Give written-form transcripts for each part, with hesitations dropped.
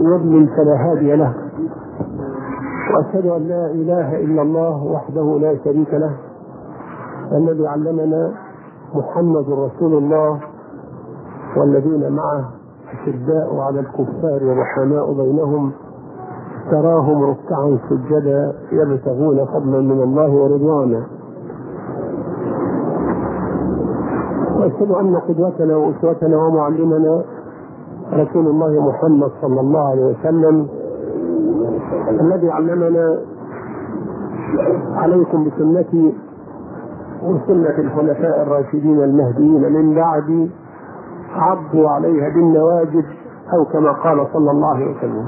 يضلل فلا هادي له، وأشهد أن لا إله إلا الله وحده لا شريك له الذي علمنا محمد رسول الله والذين معه أشداء على الكفار رحماء بينهم تراهم ركعا سجدا يبتغون فضلا من الله ورضوانا. وأشهد أن قدوتنا وأسوتنا ومعلمنا رسول الله محمد صلى الله عليه وسلم الذي علمنا عليكم بسنتي وسنة الخلفاء الراشدين المهديين من بعد عضوا عليها بالنواجذ أو كما قال صلى الله عليه وسلم.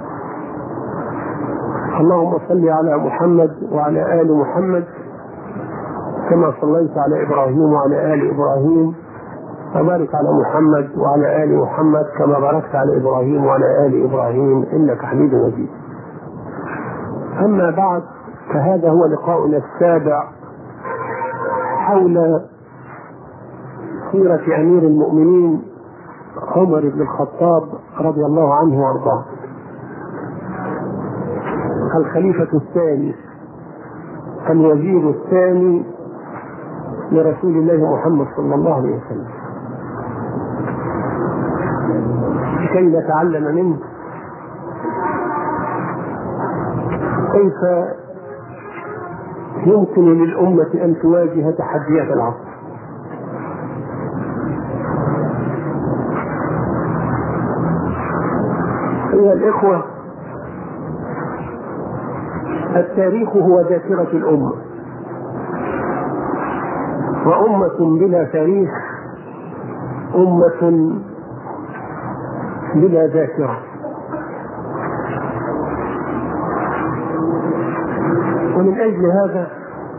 اللهم صل على محمد وعلى آل محمد كما صليت على إبراهيم وعلى آل إبراهيم، وبارك على محمد وعلى آل محمد كما باركت على إبراهيم وعلى آل إبراهيم إنك حميد مجيد. أما بعد، فهذا هو لقاؤنا السابع حول سيرة أمير المؤمنين عمر بن الخطاب رضي الله عنه وارضاه، الخليفة الثاني الوزير الثاني لرسول الله محمد صلى الله عليه وسلم، كي نتعلم منه كيف يمكن للأمة أن تواجه تحديات العصر. أيها الإخوة، التاريخ هو ذاكرة الأمة، وأمة بلا تاريخ أمة بلا ذاكرة. ومن أجل هذا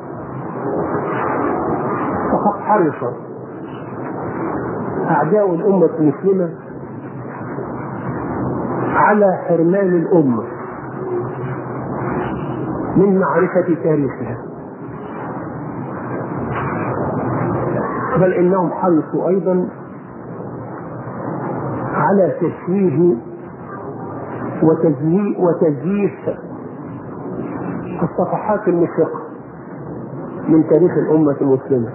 فقد حرص أعداء الأمة المسلمة على حرمان الأمة من معرفة تاريخها، بل إنهم حرصوا أيضا على تشويه وتزييف الصفحات المشرقة من تاريخ الأمة المسلمة،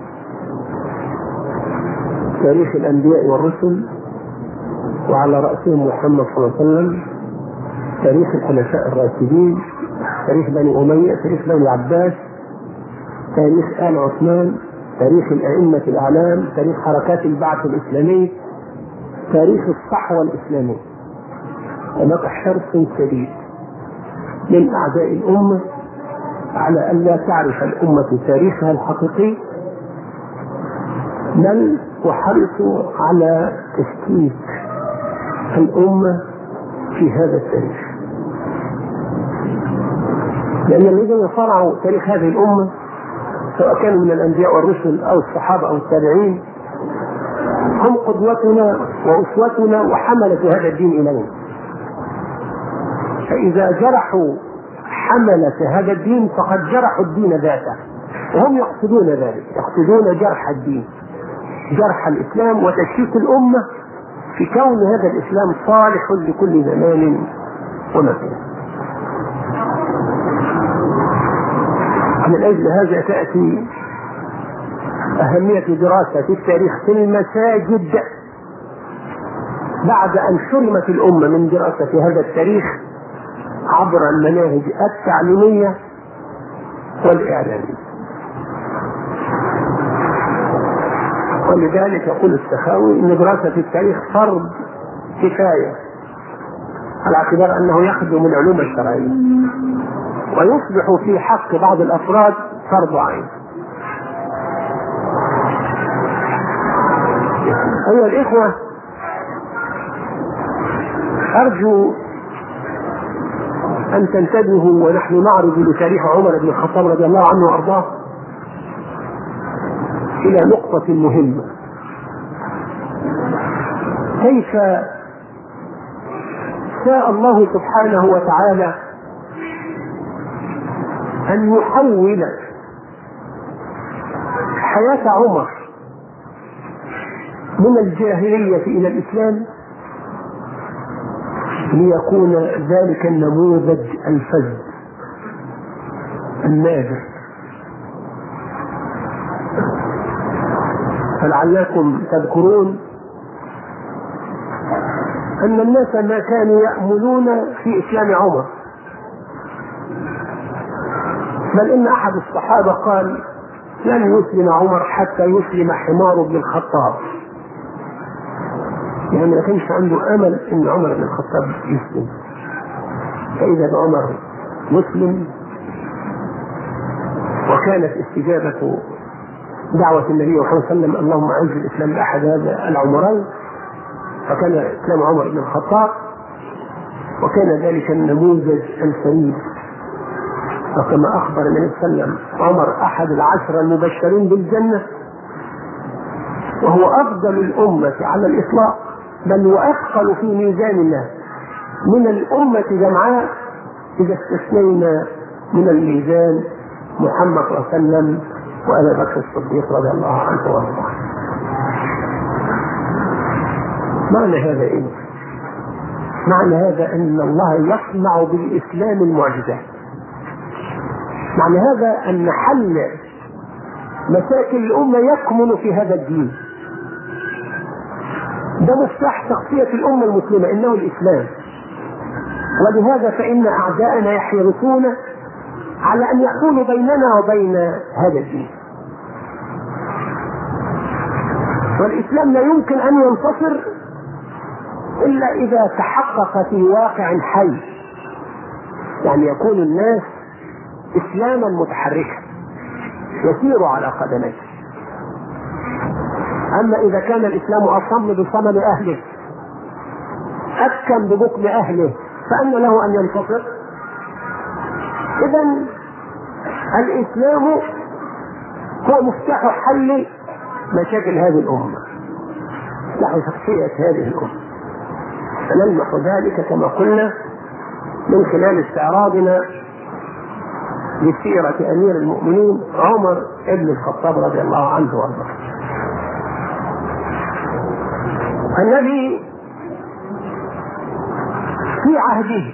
تاريخ الأنبياء والرسل وعلى رأسهم محمد صلى الله عليه وسلم، تاريخ الخلفاء الراشدين، تاريخ بني أمية، تاريخ بني عباس، تاريخ آل عثمان، تاريخ الأئمة الأعلام، تاريخ حركات البعث الإسلامي، تاريخ الصحوة الإسلامية. هناك حرص شديد من أعداء الأمة على أن لا تعرف الأمة تاريخها الحقيقي، بل وحرصوا على تشكيك الأمة في هذا التاريخ، لأن الذين صنعوا تاريخ هذه الأمة سواء كانوا من الأنبياء والرسل أو الصحابة أو التابعين هم قدوتنا وأسوتنا وحملة هذا الدين إلينا. فإذا جرحوا حملة هذا الدين فقد جرحوا الدين ذاته، وهم يقصدون ذلك، يقصدون جرح الدين، جرح الإسلام وتشكيك الأمة في كون هذا الإسلام صالح لكل زمان ومكان. من أجل هذا تأتي أهمية دراسة التاريخ في المساجد بعد أن حرمت الأمة من دراسة هذا التاريخ عبر المناهج التعليمية والإعلامية. ولذلك يقول السخاوي إن دراسة التاريخ فرض كفاية على اعتبار أنه يخدم العلوم الشرعية، ويصبح في حق بعض الأفراد فرض عين. أيها الإخوة، أرجو أن تنتبهوا ونحن نعرض لتاريخ عمر بن الخطاب رضي الله عنه وأرضاه إلى نقطة مهمة، كيف شاء الله سبحانه وتعالى أن يحول حياة عمر من الجاهلية إلى الإسلام ليكون ذلك النموذج الفذ النادر. فلعلكم تذكرون أن الناس ما كانوا يأملون في إسلام عمر، بل إن أحد الصحابة قال: لن يسلم عمر حتى يسلم حمار بن الخطاب. يعني ما كانش عنده أمل إن عمر بن الخطاب يسلم، فإذا عمر مسلم. وكانت استجابة دعوة النبي صلى الله عليه وسلم: اللهم أعز الإسلام بأحد هذا العمرين، فكان إسلام عمر بن الخطاب، وكان ذلك النموذج الفريد. وكما أخبر النبي صلى الله عليه وسلم: عمر أحد 10 المبشرين بالجنة، وهو أفضل الأمة على الإطلاق، بل وأثقل في ميزان الله من الأمة جمعاء إذا استثنينا من الميزان محمد صلى الله عليه وسلم وأبا بكر الصديق رضي الله عنه وارضاه. معنى هذا إيه؟ معنى هذا أن الله يصنع بالإسلام المعجزات. معنى هذا أن حل مشاكل الأمة يكمن في هذا الدين. ده مفتاح شخصية الأمة المسلمة، إنه الإسلام. ولهذا فإن أعداءنا يحرصون على أن يحولوا بيننا وبين هذا الدين. والإسلام لا يمكن أن ينتصر إلا إذا تحقق في واقع حي، يعني يكون الناس إسلاما متحركا يسير على قدميه. أما إذا كان الإسلام أصم بصمم أهله، أكم ببكم أهله، فأن له أن ينتصر؟ إذن الإسلام هو مفتاح حل مشاكل هذه الأمة، مفتاح شخصية هذه الأمة. فنلمح ذلك كما قلنا من خلال استعراضنا لسيرة أمير المؤمنين عمر بن الخطاب رضي الله عنه وارضاه. الذي في عهده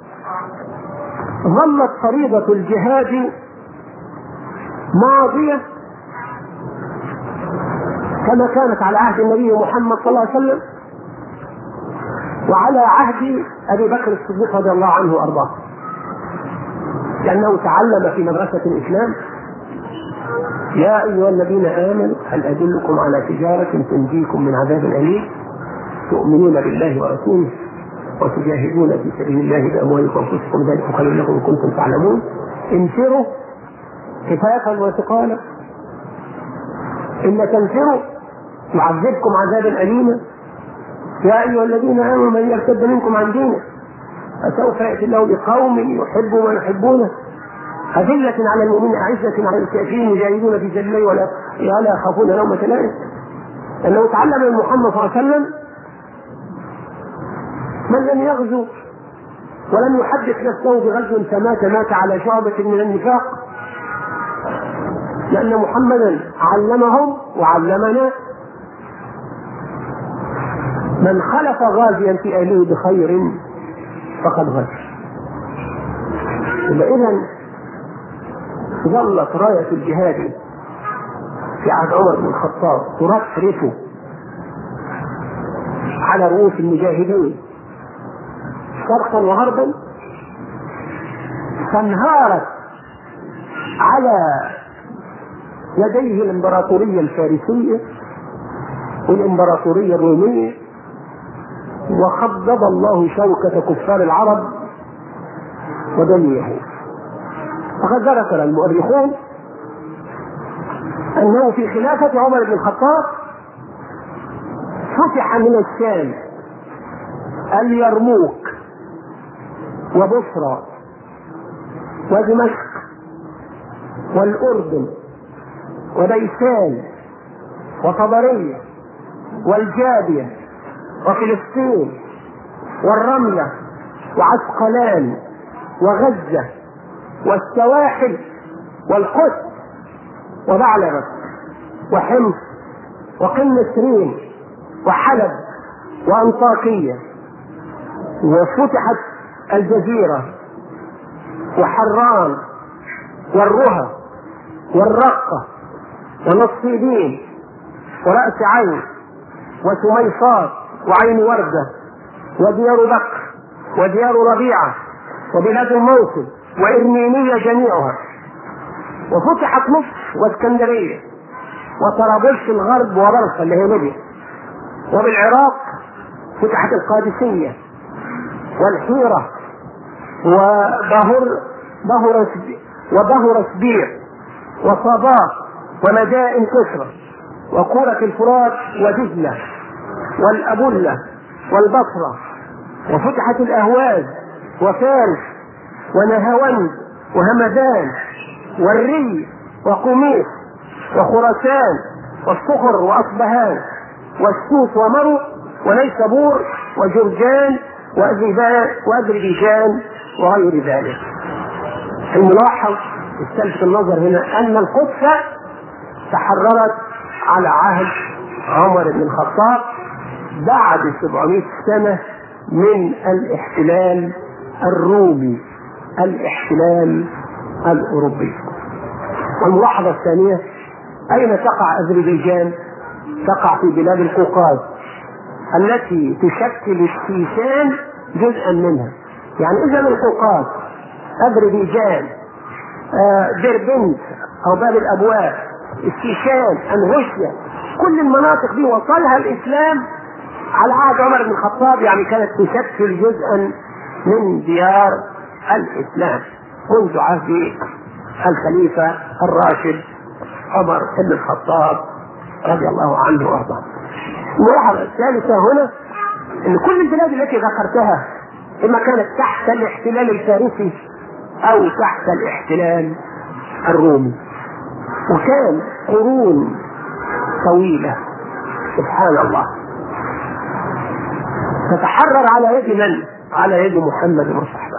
ظلت فريضة الجهاد ماضية كما كانت على عهد النبي محمد صلى الله عليه وسلم وعلى عهد أبي بكر الصديق رضي الله عنه وأرضاه، لأنه تعلم في مدرسة الإسلام: يا أيها الذين آمنوا هل أدلكم على تجارة تنجيكم من عذاب أليم تؤمنون بالله ورسوله وتجاهدون في سبيل الله بأموالكم وأنفسكم ذلك خير لكم إن كنتم تعلمون انفروا خفافا وثقالا إن تنفروا يعذبكم عذابا أليما يا أيها الذين آمنوا من يرتد منكم عن دينه فسوف يأتي الله بقوم يحبون ويحبونه أذلة على المؤمنين أعزة على الكافرين يجاهدون في سبيل الله ولا يخافون لومة لائم. لأنه تعلم من محمد صلى الله عليه وسلم: من لم يغزو ولم يحدث نفسه بغزو فمات على شعبة من النفاق، لأن محمدا علمهم وعلمنا: من خلف غازيا في أهله بخير فقد غزا. إذن ظلت راية الجهاد في عهد عمر بن الخطاب ترفرف على رؤوس المجاهدين شرقا وغربا، فانهارت على يديه الامبراطورية الفارسية والامبراطورية الرومية، وخضب الله شوكة كفار العرب وبني يهود. فقد ذكر المؤرخون أنه في خلافة عمر بن الخطاب فتح من الشام اليرموك وبصرى ودمشق والأردن وديسان وطبرية والجابية وفلسطين والرملة وعسقلان وغزة والسواحل والقدس وبعلبك وحمص وقنسرين وحلب وأنطاكية وفتحت الجزيرة وحران والرها والرقة ونصيبين ورأس عين وسميصات وعين وردة وديار بكر وديار ربيعة وبلاد الموصل وإرمينية جميعها، وفتحت مصر واسكندرية وطرابلس الغرب وبرصة اللي هي ليبيا، وبالعراق فتحت القادسية والحيرة وبهر سبير وصباط ومدائن كسرى وقرى الفرات ودجلة والأبلة والبصرة، وفتحت الأهواز وفارس ونهاوند وهمدان والري وقميص وخراسان والصخر وأصبهان والسوس ومرو ونيسابور وجرجان وأذربيجان وغير ذلك. الملاحظ التلفت النظر هنا أن القدس تحررت على عهد عمر بن الخطاب بعد 700 سنة من الاحتلال الرومي، الاحتلال الأوروبي. والملاحظة الثانية، أين تقع أذربيجان؟ تقع في بلاد القوقاز التي تشكل الشيشان جزءا منها. يعني إذا القوقاز، أذربيجان، دربنت أو باب الأبواب، الشيشان، أنغوشيا، كل المناطق دي وصلها الإسلام على عهد عمر بن الخطاب، يعني كانت تشكل جزءا من ديار الإسلام منذ عهد الخليفة الراشد عمر بن الخطاب رضي الله عنه وارضاه. الملاحظة الثالثة هنا ان كل البلاد التي ذكرتها اما كانت تحت الاحتلال الفارسي او تحت الاحتلال الرومي، وكان قرون طويلة سبحان الله تتحرر على يد من؟ على يد محمد وصحبه.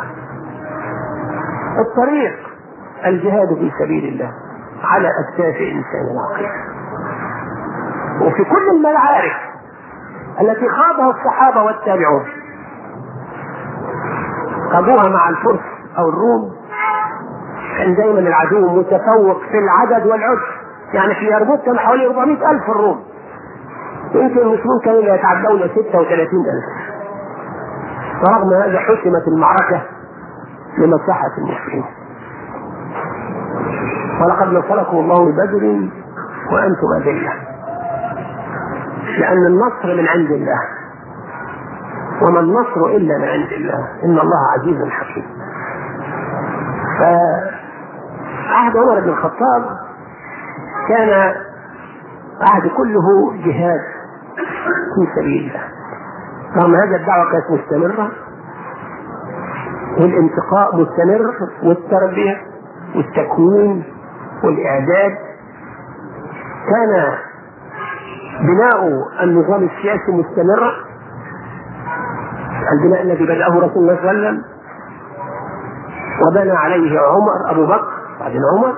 الطريق الجهاد في سبيل الله على أكتاف إنسان العقيد. وفي كل المعارك التي خاضها الصحابة والتابعون خاضوها مع الفرس أو الروم، كان دائما العدو متفوق في العدد والعد. يعني في يرموك كان حوالي 400,000 الروم، يمكن المسلمين كانوا يتعدون 36,000. ورغم هذا حسمت المعركة لمصلحة المسلمين. ولقد نصركم الله ببدر وأنتم أذلة، لأن النصر من عند الله، وما النصر إلا من عند الله، إن الله عزيز حكيم. فعهد عمر بن الخطاب كان عهد كله جهاد في سبيل الله. رغم هذا الدعوة كانت مستمرة، والانتقاء مستمر، والتربية والتكوين والإعداد. كان بناء النظام السياسي مستمرا، البناء الذي بدأه رسول الله صلى الله عليه وسلم وبنى عليه أبو بكر بعد عمر.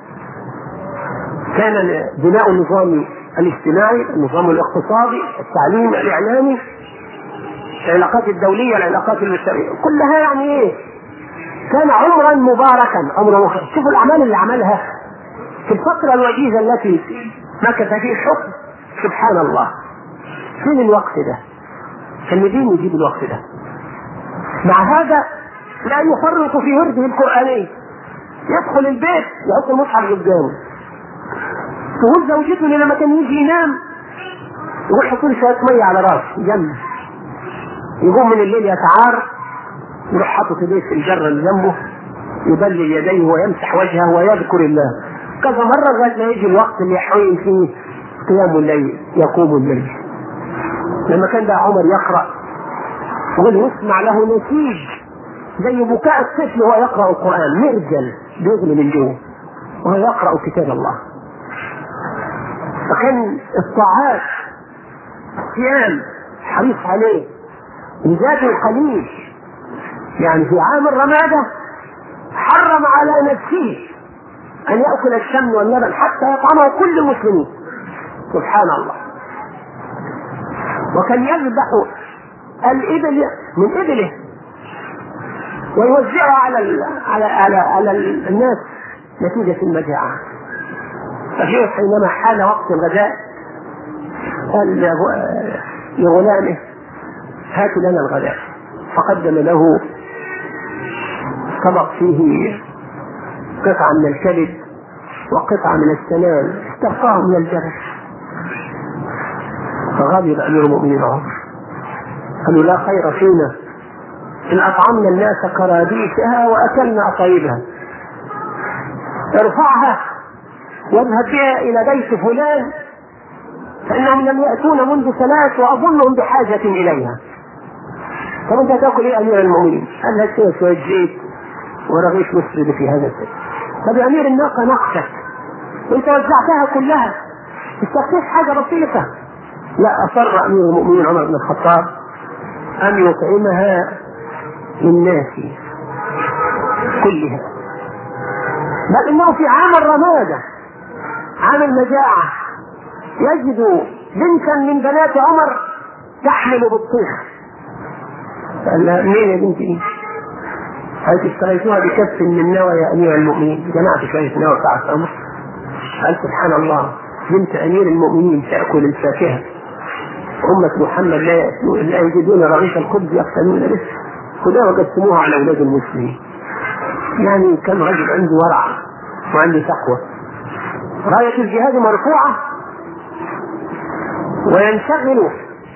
كان بناء النظام الاجتماعي، النظام الاقتصادي، التعليم، الإعلامي، العلاقات الدولية، العلاقات المجتمعية، كلها يعني إيه؟ كان عمرا مباركا، عمرا مباركا. شوفوا الأعمال اللي عملها في الفترة الوجيزة التي مكث فيه الحكم. سبحان الله، فين الوقت ده؟ كان مين يجيب الوقت ده؟ مع هذا لا يفرط في ورده القرآني، يدخل البيت يحط المصحف قدامه، تقول زوجته لما كان يجي ينام يقول حطوا لي شوية مية على راسه جنبه، يقوم من الليل يتعار، يروح حاطط يديه في الجرة اللي جنبه، يبلل يديه ويمسح وجهه ويذكر الله كذا مرة لغاية ما يجي الوقت اللي يحوين فيه قيام الليل، يقوم الليل. لما كان بقى عمر يقرأ يقول يسمع له نسيج زي بكاء الطفل وهو يقرأ القرآن، مرجل بيغلي من جوه وهو يقرأ كتاب الله. فكان الطاعات صيام حريص عليه، وزاد القليل. يعني في عام الرمادة حرم على نفسه أن يأكل السمن واللبن حتى يطعمه كل المسلمين. سبحان الله. وكان يذبح الإبل من إبله ويوزعها على الناس نتيجة المجاعة. فشيخ حينما حان وقت الغداء قال لغلامه هات لنا الغداء، فقدم له طبق فيه قطعة من الكبد وقطعة من السنان استرقاه من الجبل. فغضب أمير المؤمنين عمر قالوا لا خير فينا إن أطعمنا الناس كراديسها وأكلنا أطيبها، ارفعها واذهب بها إلى بيت فلان فإنهم لم يأتون منذ 3 وأظنهم بحاجة إليها. طب أنت تأكل إيه أمير المؤمنين؟ قال لها شوية زيت ورغيف مسرد في هذا الزيت. طب يا أمير الناقة نقصت وأنت وزعتها كلها، استخدمت حاجة بسيطة. لا، أصر أمير المؤمنين عمر بن الخطاب أن يطعمها للناس كلها، بل إنه في عام الرمادة عام المجاعة يجد بنتا من بنات عمر تحمل بالطيخ. قال لها مين يا بنتي؟ قالت اشتريتوها بكف من نوى يا أمير المؤمنين، جمعت شوية نوى بتاعت عمر. قال سبحان الله، بنت أمير المؤمنين تأكل الفاكهة، أمة محمد لا يجدون رغيف الخبز يقتنون به، خذوها وقسموها على أولاد المسلمين. يعني كان رجل عنده ورع وعنده تقوى. راية الجهاد مرفوعة وينشغل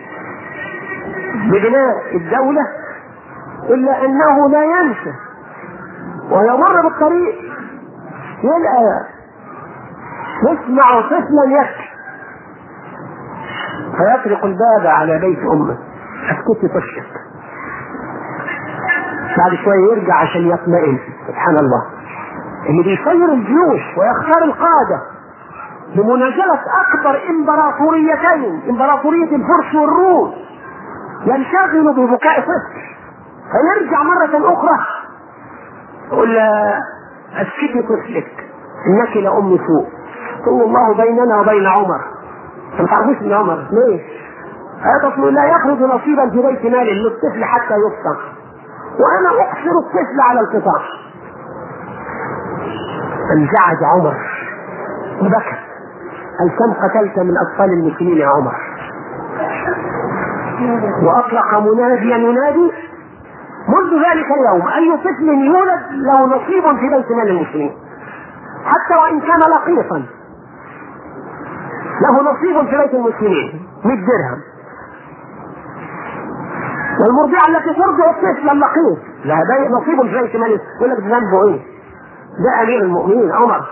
ببناء الدولة، إلا أنه لا ينسى ويمر بالطريق يلقى يسمع طفلا يبكي فيطرق الباب على بيت أمه، أسكتي طفلك. بعد شوية يرجع عشان يطمئن. سبحان الله، اللي بيسير الجيوش ويختار القادة لمنازلة أكبر إمبراطوريتين، إمبراطورية الفرس والروم، ينشغل ببكاء طفل فيرجع مرة أخرى يقول أسكتي طفلك إنك لأم سوء. قل الله بيننا وبين عمر، ما تعرفوش من عمر ليه؟ هذا طفل لا يخرج نصيبا في بيت مال للطفل حتى يفطر، وأنا أقصر الطفل على القطاع. انزعج عمر وبكى، قال كم قتلت من أطفال المسلمين يا عمر؟ وأطلق مناديا ينادي منذ ذلك اليوم أي طفل يولد له نصيب في بيت مال المسلمين، حتى وإن كان لقيطا له نصيب في بيت المسلمين 100 درهم. والمرضعة التي ترضع الطفل اللقيط لها نصيب في بيت مال، يقول لك ذنبه ايه؟ ده أمير المؤمنين عمر،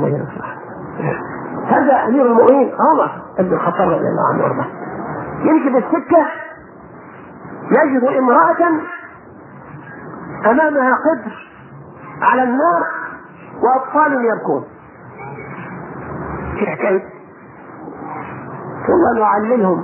هذا أمير المؤمنين عمر بن الخطاب رضي الله عنه وارضاه. يمشي بالسكة يجد امرأة أمامها قدر على النار وأطفال يبكون. في حكاية ثم نعلمهم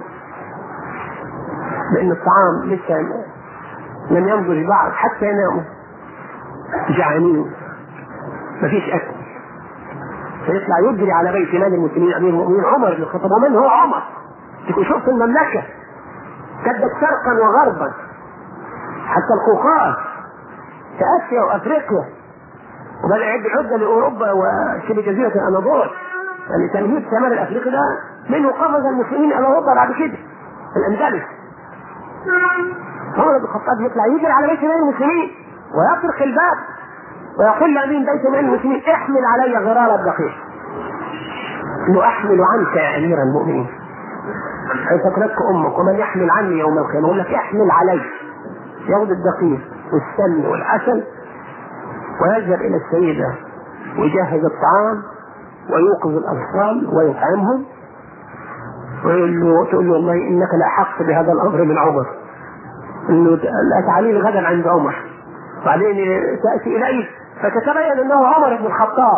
بأن الطعام لسه لم ينضج بعد حتى يناموا جعانين مفيش أكل، فيطلع يجري على بيت مال المسلمين أمير المؤمنين عمر بن الخطاب. ومن هو عمر؟ تكون شرط المملكة كدت شرقا وغربا حتى القوقاز في آسيا وأفريقيا، وبدأ يعد عدة لأوروبا وشبه جزيرة الأناضول. يعني تمهيد شمال الأفريقي ده منه قفز المسلمين إلى أوروبا بعد كده الأندلس. عمر بن الخطاب يطلع يجري على بيت مال المسلمين ويطرق الباب ويقول لأمين بيت مال المسلمين احمل علي غرار الدقيق، إنه أحمل عنك يا أمير المؤمنين حيث تترك أمك، ومن يحمل عني يوم القيامة. يقول لك احمل علي، ياخذ الدقيق والسمن والعسل ويذهب إلى السيدة ويجهز الطعام ويوقظ الأطفال ويطعمهم وتقول له والله إنك لأحق بهذا الأمر من عمر، إنه تعالي غدا عند عمر. بعدين تأتي إليه فتتبين أنه عمر بن الخطاب،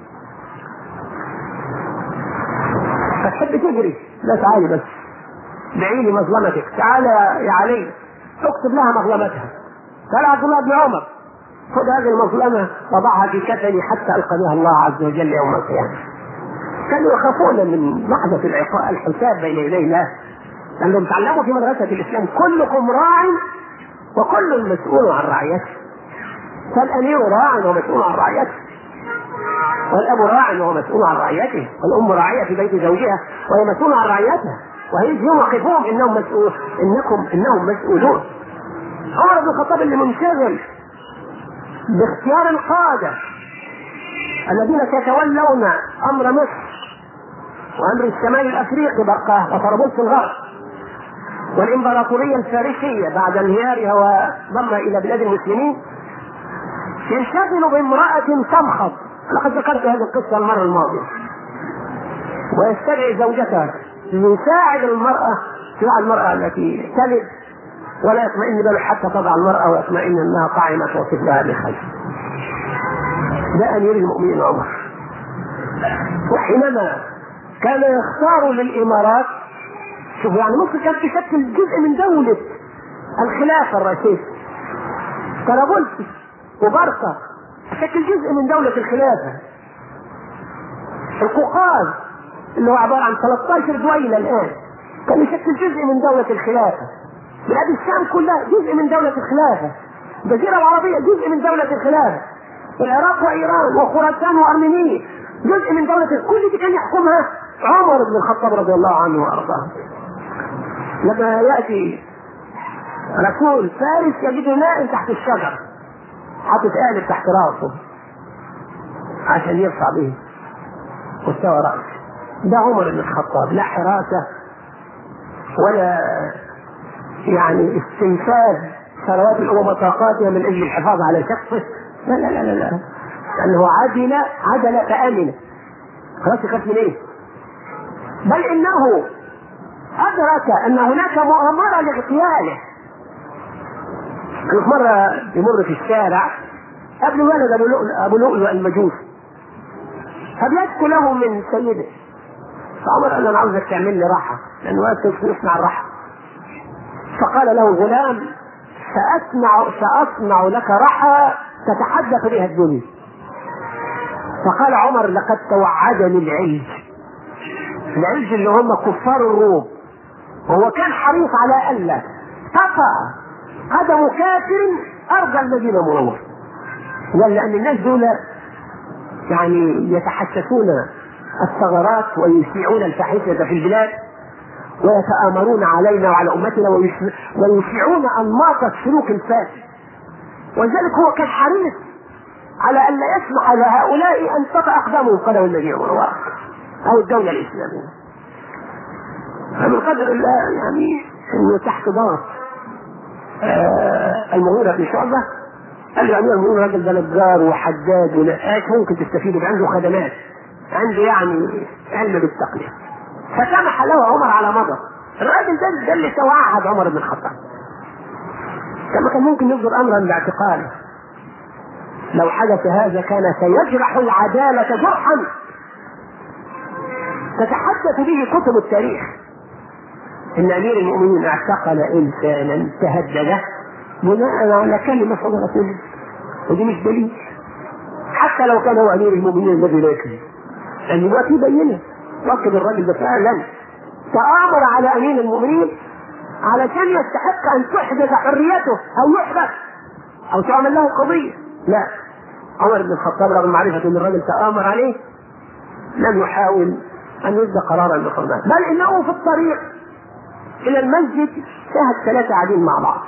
فتحب تجري، لا تعالي بس دعي لي مظلمتك، تعالى يا علي اكتب لها مظلمتها. قال عبد الله بن عمر خذ هذه المظلمة وضعها في كفني حتى ألقى بها الله عز وجل يوم القيامة. كانوا يخافون من لحظة الحساب بين يدي الله، لأنهم تعلموا في مدرسة الإسلام كلكم راع وكل مسؤول عن رعيته، فالأمير راع ومسؤول عن رعيته، والأب راع وهو مسؤول عن رعيته، والأم راعية في بيت زوجها وهي مسؤولة عن رعيتها، وهي يوم يقفون إنهم مسؤولون. عمر بن الخطاب اللي منشغل باختيار القادة الذين سيتولون أمر مصر وأمر الشمال الأفريقي بقى وطرابلس الغرب والإمبراطورية الفارسية بعد انهيارها وضمها إلى بلاد المسلمين، ينشغل بامرأة تمخض، لقد ذكرت هذه القصة المرة الماضية، ويستدعي زوجتها ليساعد المرأة التي تلد ولا يطمئن باله حتى تضع المرأة ويطمئن أنها قائمة وطفلها بخير. ده أمير المؤمنين عمر. وحينما كان يختار للإمارات، شوفوا يعني مصر كانت تشكل جزء من دولة الخلافة الرئيسية، طرابلس وبرقة تشكل جزء من دولة الخلافة، القوقاز اللي هو عبارة عن 13 دويلة الآن كان يشكل جزء من دولة الخلافة، بلاد الشام كلها جزء من دولة الخلافة، الجزيرة العربية جزء من دولة الخلافة، العراق وإيران وخراسان وأرمينيا جزء من دولة، كل دي كان يحكمها عمر بن الخطاب رضي الله عنه وأرضاه. لما يأتي رسول فارس يجد نائم تحت الشجر حاطط قالب تحت راسه عشان يرفع به مستوى رأسه. ده عمر بن الخطاب، لا حراسة ولا يعني استنفاذ ثروات الأمم وطاقاتها من أجل الحفاظ على شخصه، لا لا لا لا، لأنه عدل فآمن، خلاص يخاف من إيه؟ بل إنه أدرك أن هناك مؤامرة لاغتياله. أنا مرة يمر في الشارع قبل ولد أبو لؤلؤ المجوسي، فبيشكو له من سيده، فعمر قال له أنا عاوزك تعمل لي راحة لأنه وقت يصنع الراحة. فقال له غلام سأصنع لك راحة تتحدث بها الدنيا. فقال عمر لقد توعدني العلج اللي هم كفار الروم، وهو كان حريص على ألا تقع قدم كافر أرض المدينة المنورة، لأن الناس دول يعني يتحسسون الثغرات ويشيعون الفاحشة في البلاد ويتآمرون علينا وعلى أمتنا ويشيعون أنماط السلوك الفاسد، ولذلك هو كان حريص على أن لا يسمح لهؤلاء أن تقع أقدامهم قدم المدينة المنورة أو الدولة الإسلامية. فمن قدر الله يعني أنه تحت ضغط المغيرة بن شعبة قال له أمير المؤمنين راجل ده نجار وحداد ونقاش، ممكن تستفيد عنده خدمات، عنده يعني علم بالتقنية، فسمح له عمر على مضض. الراجل ده اللي توعد عمر بن الخطاب، كما كان ممكن يصدر أمرا باعتقاله. لو حدث هذا كان سيجرح العدالة جرحا تتحدث به كتب التاريخ، إن أمير المؤمنين اعتقل إنسانا تهدده بناء على كلمة صدرت منه، ودي مش دليل حتى لو كان هو أمير المؤمنين الذي لا يكذب، لأن دلوقتي بينه ركب الرجل ده فعلا تآمر على أمير المؤمنين علشان يستحق أن تحدث حريته أو يحبس أو تعمل له قضية. لا، عمر بن الخطاب رغم معرفة أن الرجل تآمر عليه لم يحاول أن يصدر قرارا بحرمته، بل إنه في الطريق إلى المسجد شاهد 3 قاعدين مع بعض،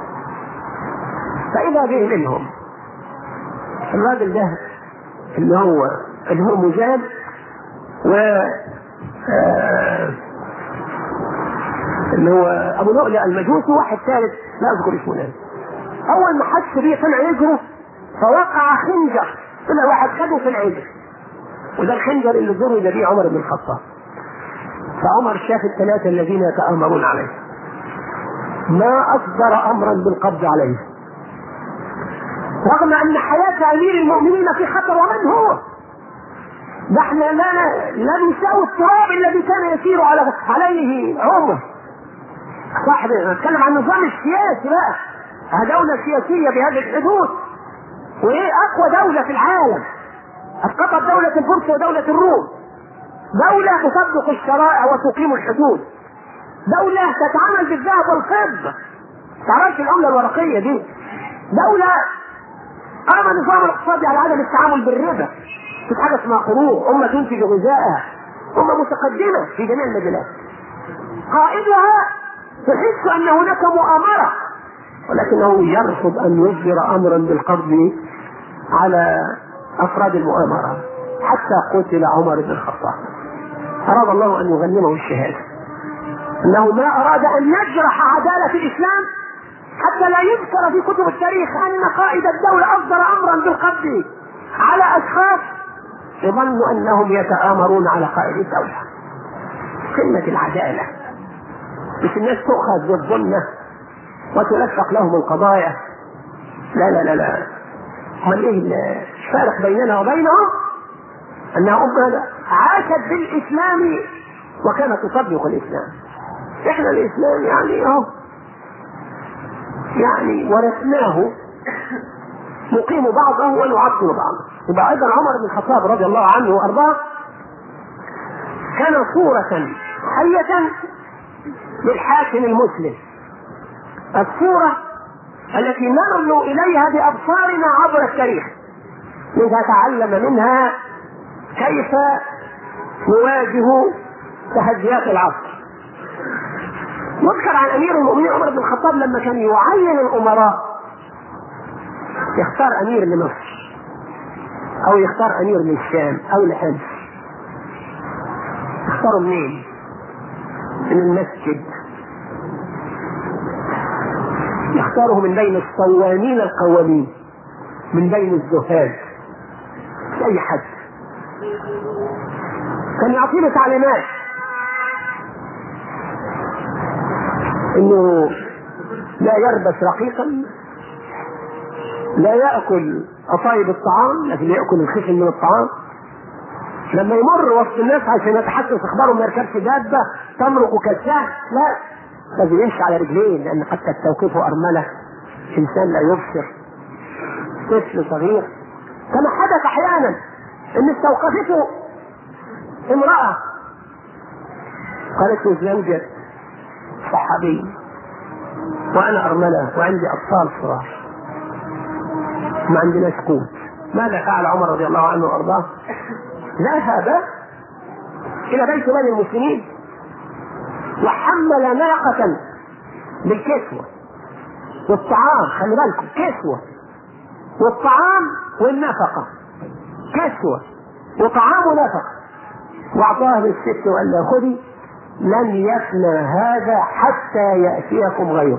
فإذا به منهم الراجل ده اللي هو مجاهد اللي هو أبو لؤلؤ المجوسي، واحد ثالث لا أذكر اسمه الآن. أول ما حس بيه طلع يجروا فوقع خنجر، طلع واحد خده في العجل، وده الخنجر اللي ضرب به عمر بن الخطاب. فعمر شاف ال3 الذين يتآمرون عليه، ما أصدر أمرا بالقبض عليه رغم أن حياة أمير المؤمنين في خطر. ومن هو؟ ده احنا لا نساوي التراب الذي كان يسير عليه عمر. صاحب نتكلم عن النظام السياسي بقى، دولة سياسية بهذه الحدود، وإيه أقوى دولة في العالم، أسقطت دولة الفرس ودولة الروم، دولة تطبق الشرائع وتقيم الحدود، دولة تتعامل بالذهب والفضة، تعرفش العملة الورقية دي دولة قام النظام الاقتصادي على عدم التعامل بالربا، في حاجة اسمها قروض، أمة تنتج غذائها، أمة متقدمة في جميع المجالات. قائدها تحس أن هناك مؤامرة، ولكنه يرفض أن يصدر أمرا بالقبض على أفراد المؤامرة حتى قتل عمر بن الخطاب. أراد الله أن يغنمه الشهادة، أنه ما أراد أن يجرح عدالة الإسلام حتى لا يذكر في كتب التاريخ أن قائد الدولة أصدر أمرا بالقبض على أشخاص يظن أنهم يتآمرون على قائد الدولة. قمة العدالة، مش الناس تؤخذ بالظلمة وتلفق لهم القضايا، لا لا لا لا. امال ايه الفارق بيننا وبينهم؟ انها امه عاشت بالاسلام وكانت تطبق الاسلام. احنا الاسلام يعني اهو يعني ورثناه نقيم بعضه ونعطل بعضه. يبقى ايضا عمر بن الخطاب رضي الله عنه وارضاه كان صورة حية للحاكم المسلم، الصورة التي نرنو إليها بأبصارنا عبر التاريخ لنتعلم منها كيف نواجه تحديات العصر. نذكر عن أمير المؤمنين عمر بن الخطاب لما كان يعين الأمراء يختار أمير لمصر أو يختار أمير للشام أو لحمص. يختاروا منين؟ من المسجد، يختاره من بين الصوامين القوامين، من بين الزهاد، أي حد. كان يعطيله تعليمات انه لا يلبس رقيقا، لا يأكل أطايب الطعام لكن يأكل الخشن من الطعام. لما يمر وسط الناس عشان يتحسس اخبارهم ما يركبش دابة تمرق كالسهم، لا، لازم يمشي على رجلين، لأن قد تستوقفه أرملة، إنسان لا يبصر، طفل صغير. كما حدث أحيانا إن استوقفته امرأة قالت له زوجة صحابي وأنا أرملة وعندي أطفال صغار ما عندناش قوت. ماذا فعل عمر رضي الله عنه وأرضاه؟ ذهب إلى بيت مال المسلمين وحمل ناقة بالكسوة والطعام، خلي بالكم كسوة والطعام والنفقة، كسوة وطعام ونفقة، واعطاها للست وقال لها خذي لن يفنى هذا حتى يأتيكم غيره.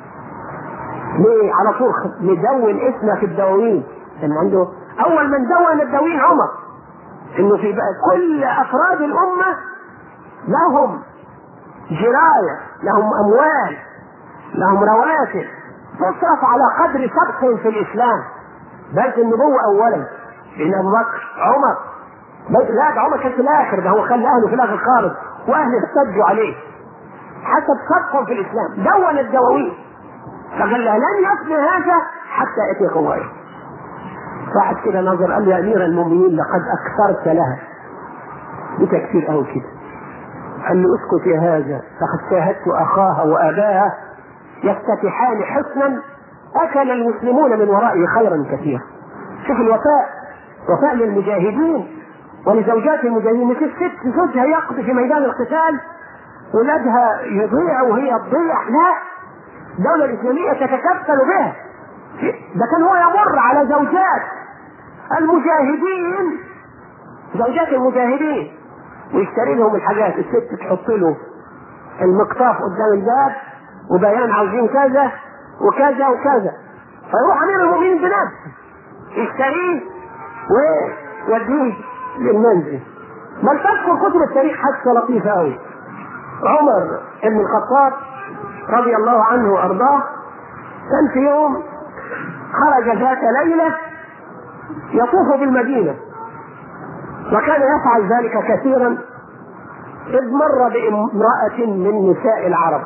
ليه؟ على طول ندون اسمه في الدواوين، لأن عنده أول من دون الدواوين عمر، إنه في بقى كل أفراد الأمة لهم جراية، لهم أموال، لهم رواتب تصرف على قدر سبق في الإسلام. بيت النبوة أولا بين أبو بكر عمر، لا ده عمر كان في الآخر، ده هو خلى أهله في الآخر خالص وأهله احتجوا عليه حسب سبقهم في الإسلام. دون الدواوين فقال له لن يفنى هذا حتى يأتيكم غيره. واحد كده نظر قال له يا أمير المؤمنين لقد أكثرت لها بتكثير أو كده. قال له اسكت يا هذا، لقد شاهدت أخاها وأباها يفتتحان حصنا أكل المسلمون من ورائه خيرا كثيرا. شوف الوفاء، وفاء للمجاهدين ولزوجات المجاهدين، مش الست زوجها يقضي في ميدان القتال ولادها يضيع وهي تضيع، لا، الدولة الإسلامية تتكفل بها. ده كان هو يمر على زوجات المجاهدين، زوجات المجاهدين، ويشتري لهم الحاجات. الست تحط له المقطاف قدام الباب وبيان عاوزين كذا وكذا وكذا، فيروح امير المؤمنين بنفسه يشتريه ويوديه للمنزل. بل تذكر كتب التاريخ حادثة لطيفة قوي. عمر بن الخطاب رضي الله عنه وارضاه كان في يوم خرج ذات ليلة يطوف بالمدينة، وكان يفعل ذلك كثيرا، إذ مر بامرأة من نساء العرب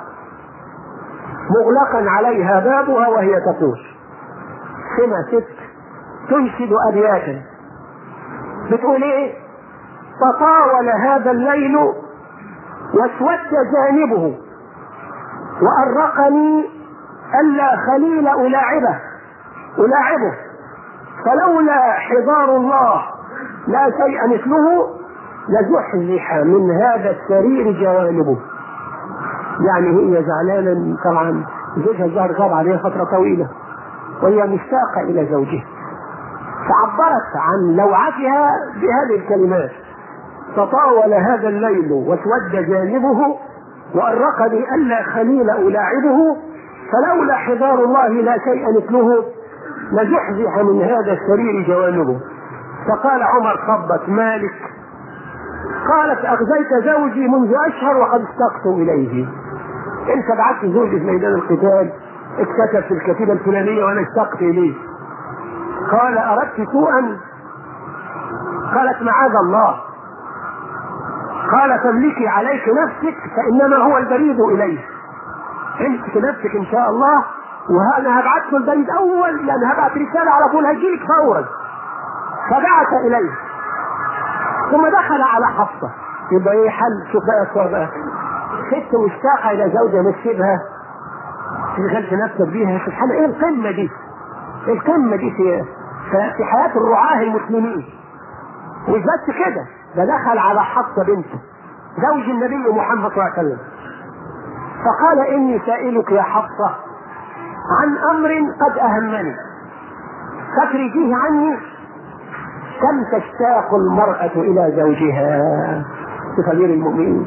مغلقا عليها بابها وهي تطوف. سمع ست تنشد أبياتا بتقول ايه؟ تطاول هذا الليل واسود جانبه وأرقني ألا خليل ألاعبه فلولا حضار الله لا شيء مثله لزحزح من هذا السرير جوانبه. يعني هي زعلانة طبعا، زوجها الظاهر غاب عليها فترة طويلة وهي مشتاقة إلى زوجها، فعبرت عن لوعتها بهذه الكلمات: تطاول هذا الليل واسود جانبه وأرقني ألا خليل ألاعبه فلولا حضار الله لا شيء مثله لزحزح من هذا السرير جوانبه. فقال عمر: خبت مالك؟ قالت: أغزيت زوجي منذ أشهر وقد اشتقت إليه. انت بعت زوجي في ميدان القتال، اتكتب في الكتيبة الفلانية وانا اشتقت إليه. قال: أردت سوءا؟ قالت: معاذ الله. قال: تملكي عليك نفسك فإنما هو البريد إليه. امسك نفسك إن شاء الله، وأنا هبعث له البريد أول، يعني هبعث رسالة على طول هيجيلك فورا. فبعث إليه ثم دخل على حفصة. يبقى ايه حل؟ شوف بقى ست مشتاقة إلى زوجها مش سيبها تشغلش نفسك بيها. سبحان ايه القمة دي؟ القمة دي في حياة الرعاة المسلمين. مش بس كده، ده دخل على حفصة بنته زوج النبي محمد صلى الله عليه وسلم فقال: إني سائلك يا حفصة عن أمر قد أهمني فافرجيه عني. كم تشتاق المرأة إلى زوجها كأمير المؤمنين.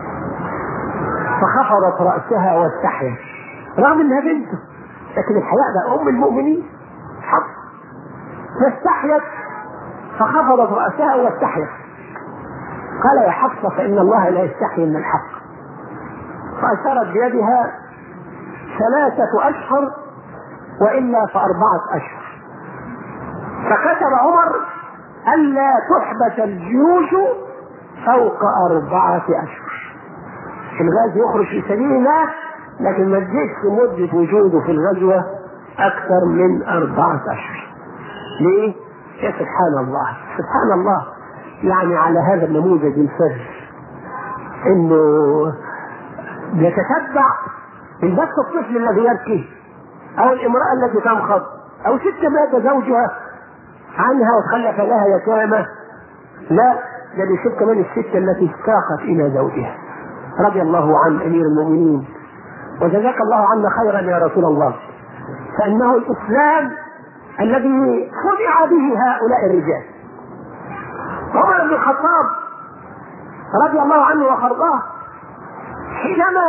فخفضت رأسها واستحيت رغم انها بنته، لكن الحياء ده أم المؤمنين حفصة. فاستحيت فخفضت رأسها واستحيت. قال: يا حفصة فإن الله لا يستحي من الحق. فأشارت بيدها 3 أشهر وإلا ف4 أشهر. فكتب عمر ألا تحبس الجيوش فوق 4 أشهر. الغازي يخرج في سبيل الله، لكن ما تزيدش مدة وجوده في الغزوة أكثر من 4 أشهر. ليه؟ يا سبحان الله سبحان الله. يعني على هذا النموذج الفذ إنه يتتبع بس الطفل الذي يبكي أو الامرأة التي تمخض أو ست مات زوجها عنها وتخلف لها يتامى، لا، ده بيشوف كمان الست التي اشتاقت إلى زوجها. رضي الله عن أمير المؤمنين وجزاك الله عنا خيرا يا رسول الله، فإنه الإسلام الذي صنع به هؤلاء الرجال. عمر بن الخطاب رضي الله عنه وخرضاه حينما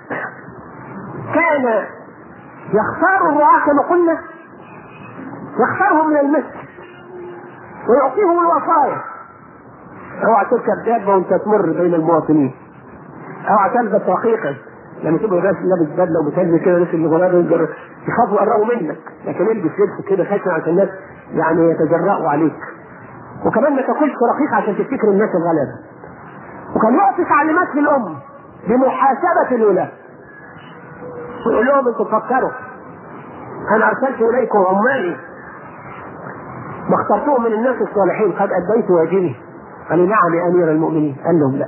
كان يختار الرعاة كما قلنا، يختارهم من المسجد ويعطيهم الوصايا: اوعى تركب دابة وانت تمر بين المواطنين، اوعى تلبس رقيقا، لما تبقى لابس بدله ومتهز كده الناس اللي غلابه يخافوا يقربوا منك، لكن البس لبس كده خشن عشان الناس يعني يتجرأوا عليك. وكمان ما تاكلش رقيق عشان تفتكر الناس الغلابه. وكان يعطي تعليمات للأم بمحاسبة الولاة ويقول لهم: انتم تفكروا انا ارسلت اليكم عمالي ما اخترتوهم من الناس الصالحين، قد اديت واجبي. قالوا: نعم يا امير المؤمنين. قال لهم: لا،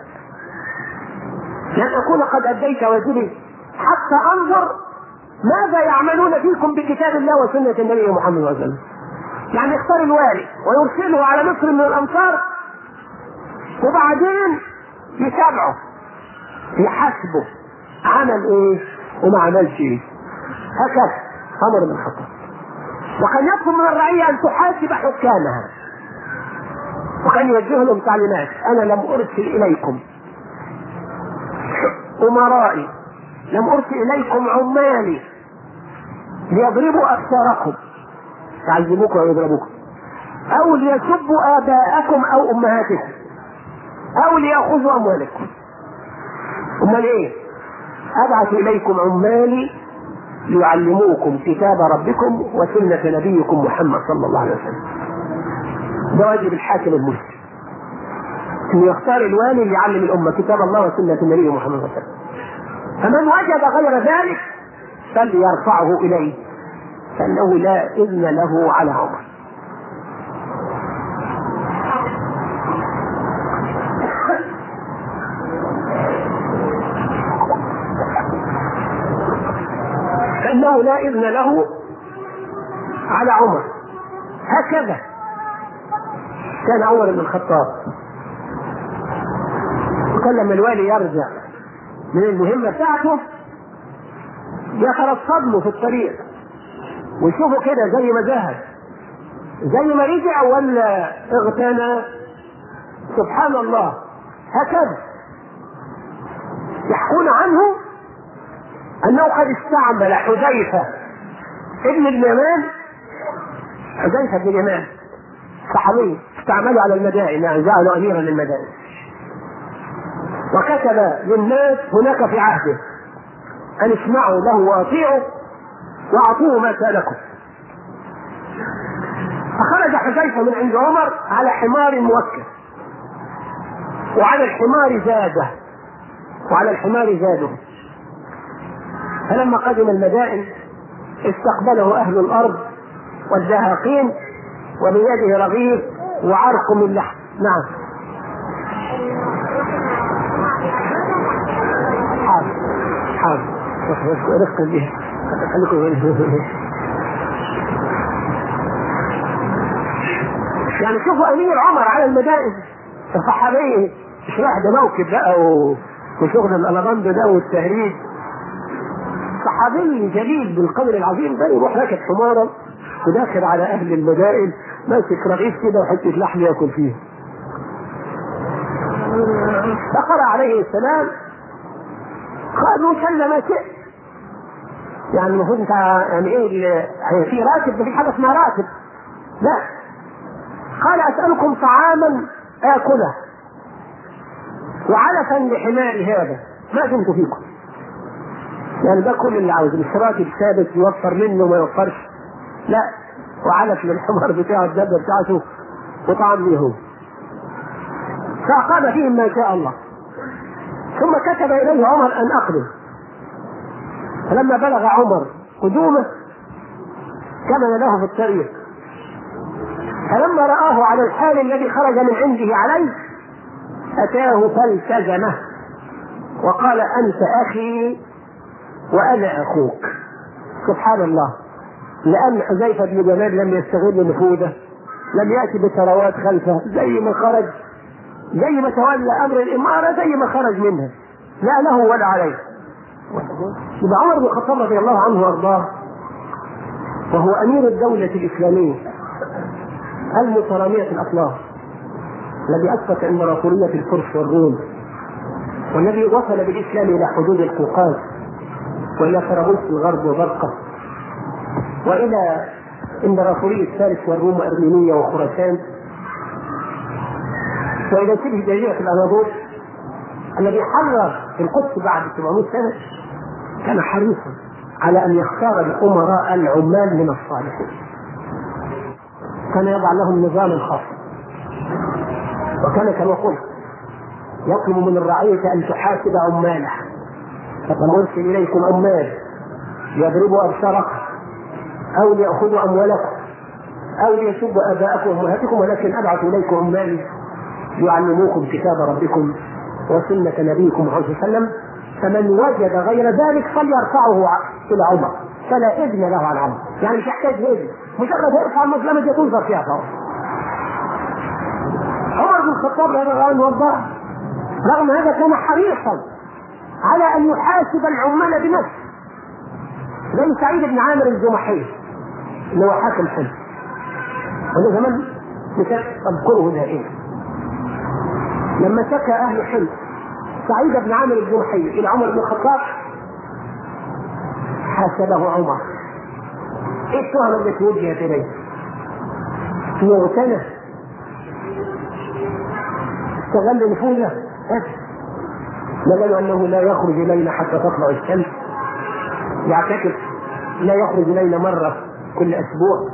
لن اكون قد اديت واجبي حتى انظر ماذا يعملون فيكم بكتاب الله وسنة النبي محمد صلى الله عليه وسلم. يعني يختار الوالي ويرسله على مصر من الامصار وبعدين يتابعه يحاسبه عمل ايه وما عملش ايه. هكذا عمر بن الخطاب. وكان يطلب من الرعية ان تحاسب حكامها، وكان يوجه لهم تعليمات: انا لم ارسل اليكم امرائي، لم ارسل اليكم عمالي ليضربوا ابصاركم يعذبوكم ويضربوكم، او ليسبوا اباءكم او امهاتكم، او ليأخذوا اموالكم. امال ايه؟ ابعث اليكم عمالي ليعلموكم كتاب ربكم وسنة نبيكم محمد صلى الله عليه وسلم. ده واجب الحاكم المسلم، انه يختار الوالي اللي يعلم الامه كتاب الله وسنة النبي محمد صلى الله عليه وسلم. فمن وجد غير ذلك فليرفعه اليه، فانه لا اذن له على عمر. فإن أنه لا إذن له على عمر. هكذا كان عمر بن الخطاب. وكان لما الوالي يرجع من المهمة بتاعته يترصد له في الطريق ويشوفه كده زي ما ذهب زي ما رجع ولا اغتنى. سبحان الله. هكذا يحكون عنه أنه قد استعمل حذيفة ابن اليمان، حذيفة بن اليمان صحابي استعمله على المدائن، يعني جعله أميرا للمدائن، وكتب للناس هناك في عهده أن اسمعوا له وأطيعوا وأعطوه ما سألكم. فخرج حذيفة من عند عمر على حمار موكل، وعلى الحمار زاده. فلما قدم المدائن استقبله أهل الأرض والزهاقين وبيده رغيف وعرق من لحم. نعم. حاضر رفقا بها. يعني شوفوا أمير عمر على المدائن الصحابية مش واحد موكب بقى وشغل الألباند ده والتهريج. صحابي جليل بالقدر العظيم ده يروح راكب حمارا وداخل على أهل المدائن ماسك رغيف كده وحته لحم ياكل فيه. دخل عليه السلام قالوا سلم ما شئت. يعني المفروض انت يعني ايه في راتب؟ مفيش حاجه اسمها راتب. لا. قال اسالكم طعاما اكله وعلفا لحماري هذا ما دمت فيكم. يعني ده كل اللي عاوزه، مش راتب ثابت يوفر منه ما يوفرش، لا، وعلف للحمار بتاعه الدابه بتاعته وطعام ليهم. فأقام فيهم ما شاء الله. ثم كتب إليه عمر أن أقدم. فلما بلغ عمر قدومه كمن له في الطريق، فلما رآه على الحال الذي خرج من عنده عليه أتاه فالتزمه وقال أنت أخي وأنا أخوك. سبحان الله. لأن حذيفة بن اليمان لم يستغل نفوذه، لم يأتي بثروات خلفه، زي ما خرج زي ما تولى أمر الإمارة زي ما خرج منها، لا له ولا عليه. يبقى عمر بن الخطاب رضي الله عنه وارضاه وهو أمير الدولة الإسلامية المترامية الأطلاف الذي أسس إمبراطورية الفرس والروم، والذي وصل بالإسلام إلى حدود القوقاز وإلى طرابلس الغرب وبرقة وإلى إمبراطورية فارس والروم وأرمينيا وخراسان وإلى شبه جزيرة الأناضول، الذي حرر القدس بعد 700 سنة، كان حريصا على أن يختار الأمراء العمال من الصالحين. كان يضع لهم نظاما خاصا، وكان كما قلت يطلب من الرعية أن تحاسب عماله. فقد أرسل إليكم عمال يضربوا أبصاركم أو ليأخذوا أموالكم أو ليسبوا آباءكم وأمهاتكم، ولكن أبعث إليكم عمالي يعلموكم كتاب ربكم وسنة نبيكم صلى الله عليه وسلم، فمن وجد غير ذلك فليرفعه إلى عمر فلا إذن له عن عمر. يعني مش يحتاج إذن، مجرد يرفع المظلمة تنظر فيها فوق. عمر بن الخطاب رضي الله عنه وارضاه رغم هذا كان حريصا على أن يحاسب العمال بنفسه، زي سعيد بن عامر الجمحي اللي هو حاكم حلب، وده زمان مثال أذكره دائما. لما شكى أهل حلب سعيد بن عامر الجمحي إلى عمر بن الخطاب حاسبه عمر. إيه التهمة التي وجهت إليه؟ يغتنى، استغل نفوذه، قالوا أنه لا يخرج ليلة حتى تطلع الشمس، يعتكف لا يخرج ليلة مرة كل أسبوع،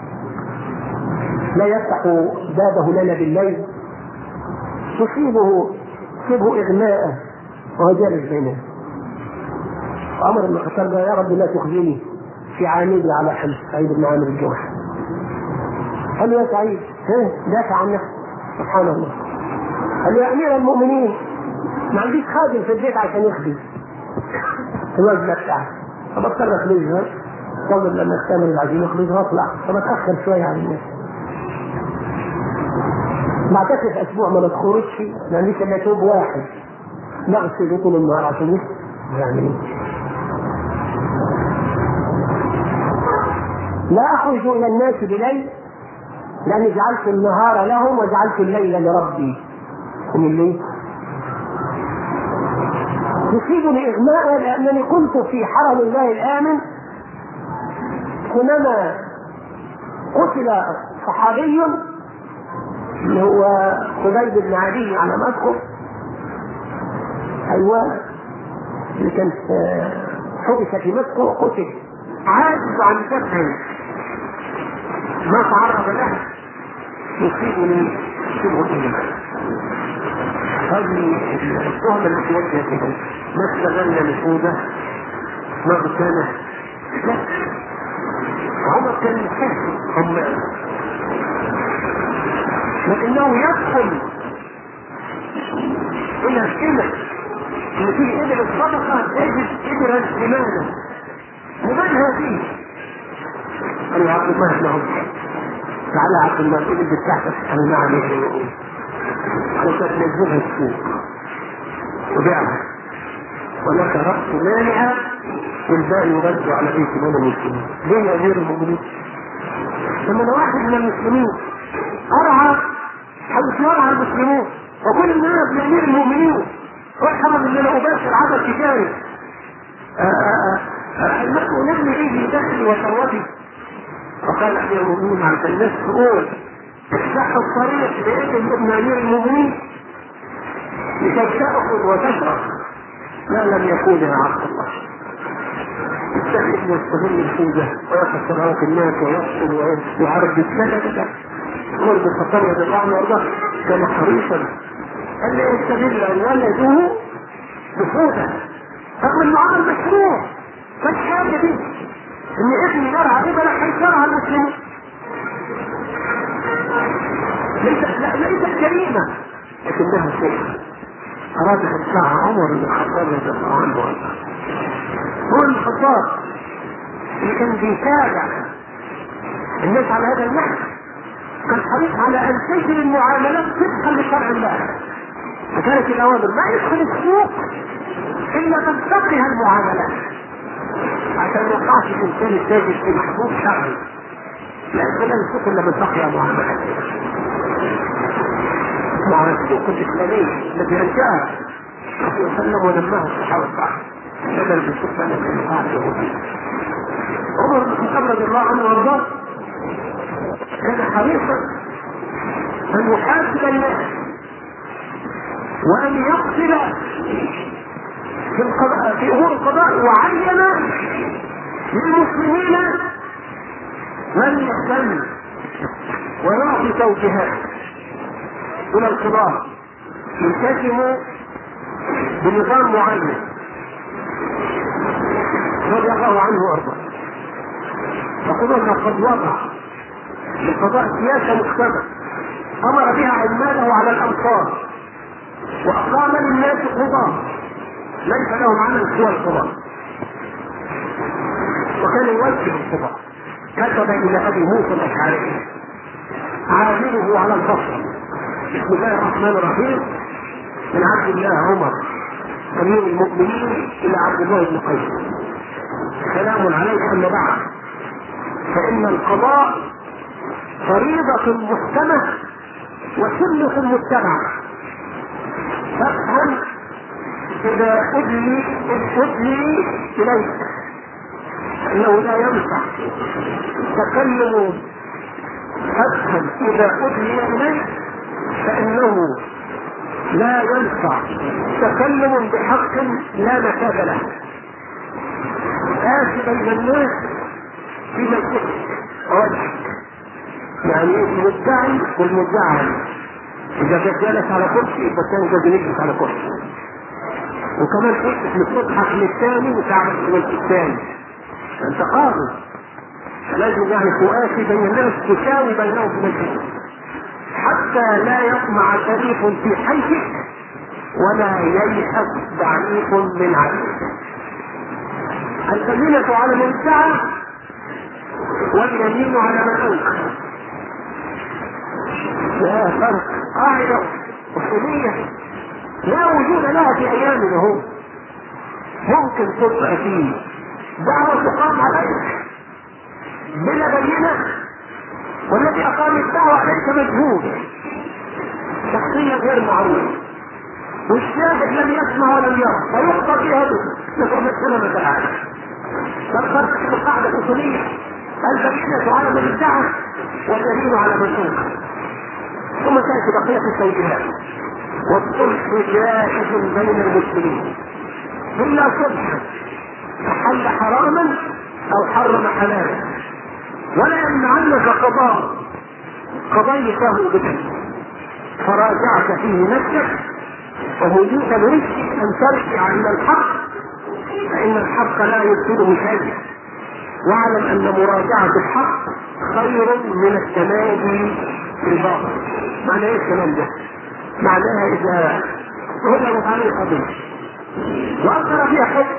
لا يفتح بابه لنا بالليل، تصيبه إغماء وهو جالس بيننا. عمر بن الخطاب قال يا رب لا تخزيني في عاملي على حمص سعيد بن عامر الجمحي. قال يا سعيد دافع عن نفسه. سبحان الله. قال يا أمير المؤمنين ما عنديش خادم في البيت عشان يخدم الوجبة بتاعه، فبضطر اخرجها، طلب لما اكتمل العزيمه اخرجها واطلع، فبتاخر شويه عن الناس. بعتكف اسبوع ما بتخرجش، ما عنديش الا توب واحد بغسل طول النهار عشان يعني لا اخرج الى الناس بليل، لاني جعلت النهار لهم وجعلت الليل لربي. من الليل يصيبني اغماء لانني كنت في حرم الله الامن حينما قتل صحابي اللي هو خبيب بن عدي على ما اذكر، ايوه، اللي كان حبس في مصر وقتل، عاجز عن دفعه ما تعرض له، يصيبني شبه الإيمان. هذه التهمة التي وجهت له ما استغل نفوذه ما كان، لا، عمر كان يحب لكنه يدخل الى الإبل، اللي فيه إبل الصدقة تجد إبرا لماذا؟ لمن هذه؟ قال يا عبد الله له تعالى عبد الله الإبل بتاعتك أنا ما عليه، كنت تنزلها السوق وبيعها ولك رأس مالها والباقي يرد على بيت مال المسلمين. ليه يا أمير المؤمنين؟ لما أنا واحد من المسلمين أرعى حيث يرعى المسلمون وكل الناس من أمير المؤمنين وحرم ان انا اباشر عدد تجاري ونبني به دخلي وثروتي. فقال امير المؤمنين عن الناس تقول افتحوا الطريق باذن ابن امير المؤمنين لكي تاخذ وتشرب ما لم يكونها عبد الله. يستخدم ويستغل الفوزه ويأخذ ثروات الناس ويقتل ويعرض بالسنه. عمر بن الخطاب رضي الله عنه وارضاه كان حريصا أن يستغل ولده بفوزه رغم انه عمل مشروع. فالحاجه دي ان ابني يرعى ابنه حيث يرعى المسلمين ليست جريمه لكنها شيء اراد ان يدفعها عمر بن الخطاب رضي الله عنه وارضاه. هو الخطاب اللي كان بيتابع الناس على هذا النحو كان حريص على ان تجري المعاملات طبقا لشرع الله. فكانت الاوامر ما يدخل السوق الا من فقه المعاملات عشان ما يقعش الانسان التاجر في محبوب شرعي، لا يدخل السوق الا من فقه المعاملات. مع السوق الاسلامي الذي انشاه الرسول صلى الله عليه وسلم ونماه الصحابه بدل بالسوق لان كان يقع اليهودي. عمر بن الخطاب رضي الله عنه وارضاه كان حريصا ان يحاسب الناس وان يقتل في امور القضاء، وعين للمسلمين من يهتم ويعطي توجيهات الى القضاء يلتزموا بنظام معين رضي الله عنه وارضاه. يقول انه قد وضع للقضاء سياسه مختلفه امر بها عماله على الامصار واقام للناس قضاة ليس لهم عمل سوى القضاء، وكان يوجه القضاء. كتب الى ابي موسى الاشعري عامله على الفصل بسم الله الرحمن الرحيم من عبد الله عمر امير المؤمنين الى عبد الله بن قيس سلام عليك اما بعد، فان القضاء فريضة محكمة وسنة متبعة. فافهم إذا أدلي إليك أنه لا ينفع تكلم. فافهم إذا أدلي إليك فإنه لا ينفع تكلم بحق لا مكان له. آتي بين الناس في مجلسك ووجهك، يعني المدعي والمدعي اذا كان جالس على كرسي يبقى كان جالس يجلس على كرسي، وكمان تفتح لتضحك للثاني وتعرف من الثاني، انت قاضي لازم يعني تؤاتي بين الناس تساوي بينهم في مجلس حتى لا يطمع شريف في حيثك ولا ييأس ضعيف من عدلك. البينة على من ادعى واليمين على من انكر. لا فرق، قاعدة أصولية لا وجود لها في أيامنا. هو ممكن تبقى فيه دعوة تقام عليك بلا بينة، والذي أقام الدعوة عليك مجهول، شخصية غير معروفة، والشاهد لم يسمع ولم يرى فيخطر في هذا نسأل السلامة العالم. فالفرق في القاعدة الأصولية البينة على من ادعى واليمين على من انكر. ثم تأتي بقية التوجيهات. والصلح جائز بين المسلمين إلا صلح حل حراما أو حرم حلالا، ولا يمنعنك قضاء قضيته بك فراجعت فيه نفسك وهدوء الرزق أن ترجع إلى الحق، فإن الحق لا يبطله شيء. واعلم أن مراجعة الحق خير من التمادي في الباطل. معنى ايه الكلام ده؟ معناها إذا هدى عليه قضية وأثر فيها حكم،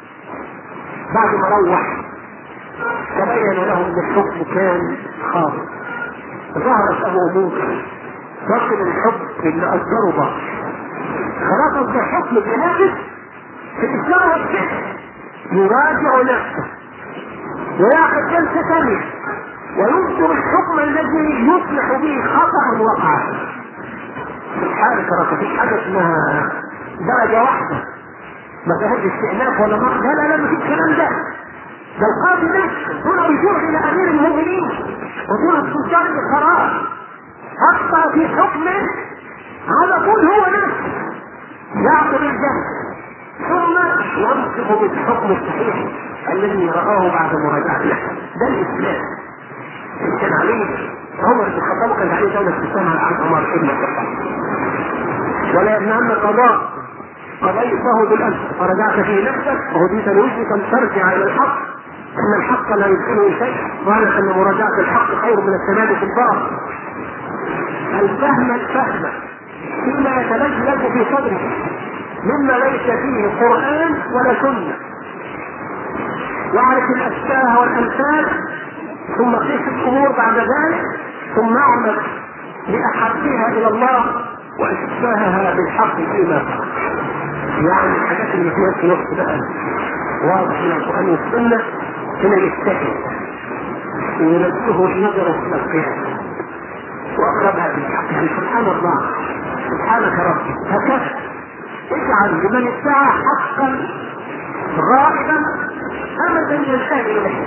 بعد ما روح تبين له أن الحكم كان خاطئ، ظهرت له أمور ركن الحكم اللي أصدره باطل، خلاص ده حكم بنفسه في الإسلام والفقه، يراجع نفسه ويأخذ جلسة ثانية ويصدر الحكم الذي يصلح به خطأ وقع. سبحانك رب، مفيش حاجة اسمها درجة واحدة ما فيهاش استئناف ولا نقص، لا مفيش الكلام ده. ده القاضي نفسه دون رجوع إلى أمير المؤمنين ودون السلطان بالقرار، حتى في حكمه على طول هو نفسه يعقل الجنة ثم ينصف بالحكم الصحيح الذي رآه بعد مراجعة له. ده الإسلام. كان عليه عمر بن الخطاب، كان عليه دولة الإسلام عن عمر بن الخطاب، ولا يمنعن قضاء قضيته بالأمس فرجعت فيه نفسك وهديت لوجهك أن ترجع إلى الحق، أن الحق لا يمكنه شيء، واعلم أن مراجعة الحق خير من التمادي في الباطل. الفهم فيما يتلجلج في صدرك مما ليس فيه قرآن ولا سنة، واعرف الأشباه والأمثال، ثم قيس الأمور بعد ذلك، ثم اعمل بأحبها إلى الله وأشباهها بالحق فيما فعل. يعني الحاجات اللي فيها في نص بقى واضح من القرآن والسنة هنا يستحي وينزله النظر إلى القيامة وأقربها بالحق. يعني سبحان الله، سبحانك ربي، هكذا اجعل لمن ادعى حقا غائبا أبدا ينتهي إليه،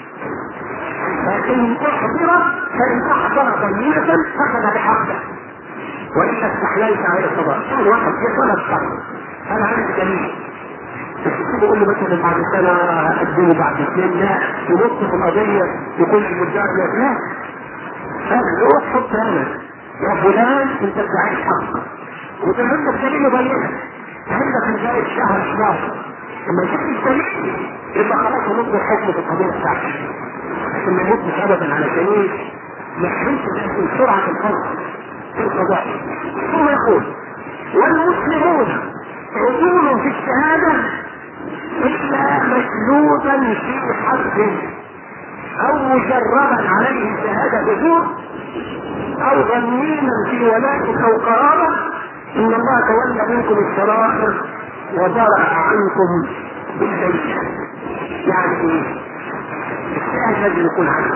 فإن أحضر بينة أخذ بحقه وإلا استحليت عليه الصلاة. كان واحد يطلب الصلاة، أنا عندي دليل، بس يقول له مثلا بعد سنة أقدمه بعد اثنين، لا ينص في القضية يقول المدعي لا، روح حط أنا يا فلان أنت ادعيت حق وتمنى الدليل بينه عندك الجاي الشهر 11 لما يجيب الدليل يبقى خلاص نطلب الحكم في القضية بتاعتك عشان ما يموتش أبدا على سبيل ما يحرمش من سرعة الفرق في القضاء. ثم يقول والمسلمون عدول في الشهادة إلا مشلوبا في حد أو مجربا عليه شهادة بزور أو ظنينا في ولاء أو قرابة، إن الله تولى منكم السرائر وزرع عنكم بالبيت. يعني إيه؟ الشاهد لازم يكون عنه.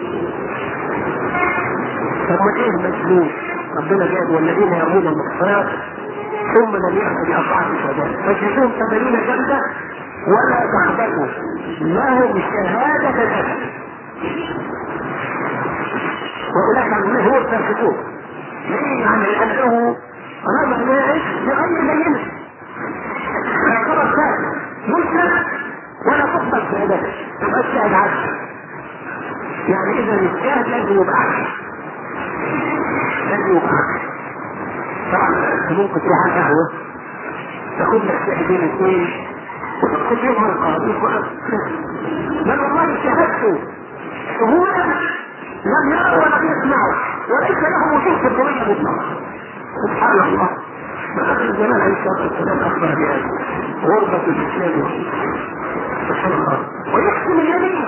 ثم إيه مجنون؟ ربنا جاب والذين يرمون المحصنات ثم لم يأتوا بأربعة شهادات فجلدوهم 80 جلدة ولا تحبطوا لهم شهادة أبدا. وأولئك عنه هو الفاسقون. ليه؟ يعني لأنه رمى نائش لغير بينة فيعتبر فاسق مسلم ولا تقبل شهادته، يبقى الشاهد عدل. يعني إذا الشاهد لازم يبقى عدل، لازم يبقى عدل. طبعا ممكن تروح على القهوة تاخد لك شاهدين اثنين وتدخل يوم القاضي بل والله شهادته شهودا لم يروا ولم يسمعوا وليس له وجود في الدنيا مطلقا. سبحان الله. فأخي الزمان عليه الصلاة والسلام أخبر بهذا غربة الإسلام سبحان الله. ويحكم اليمين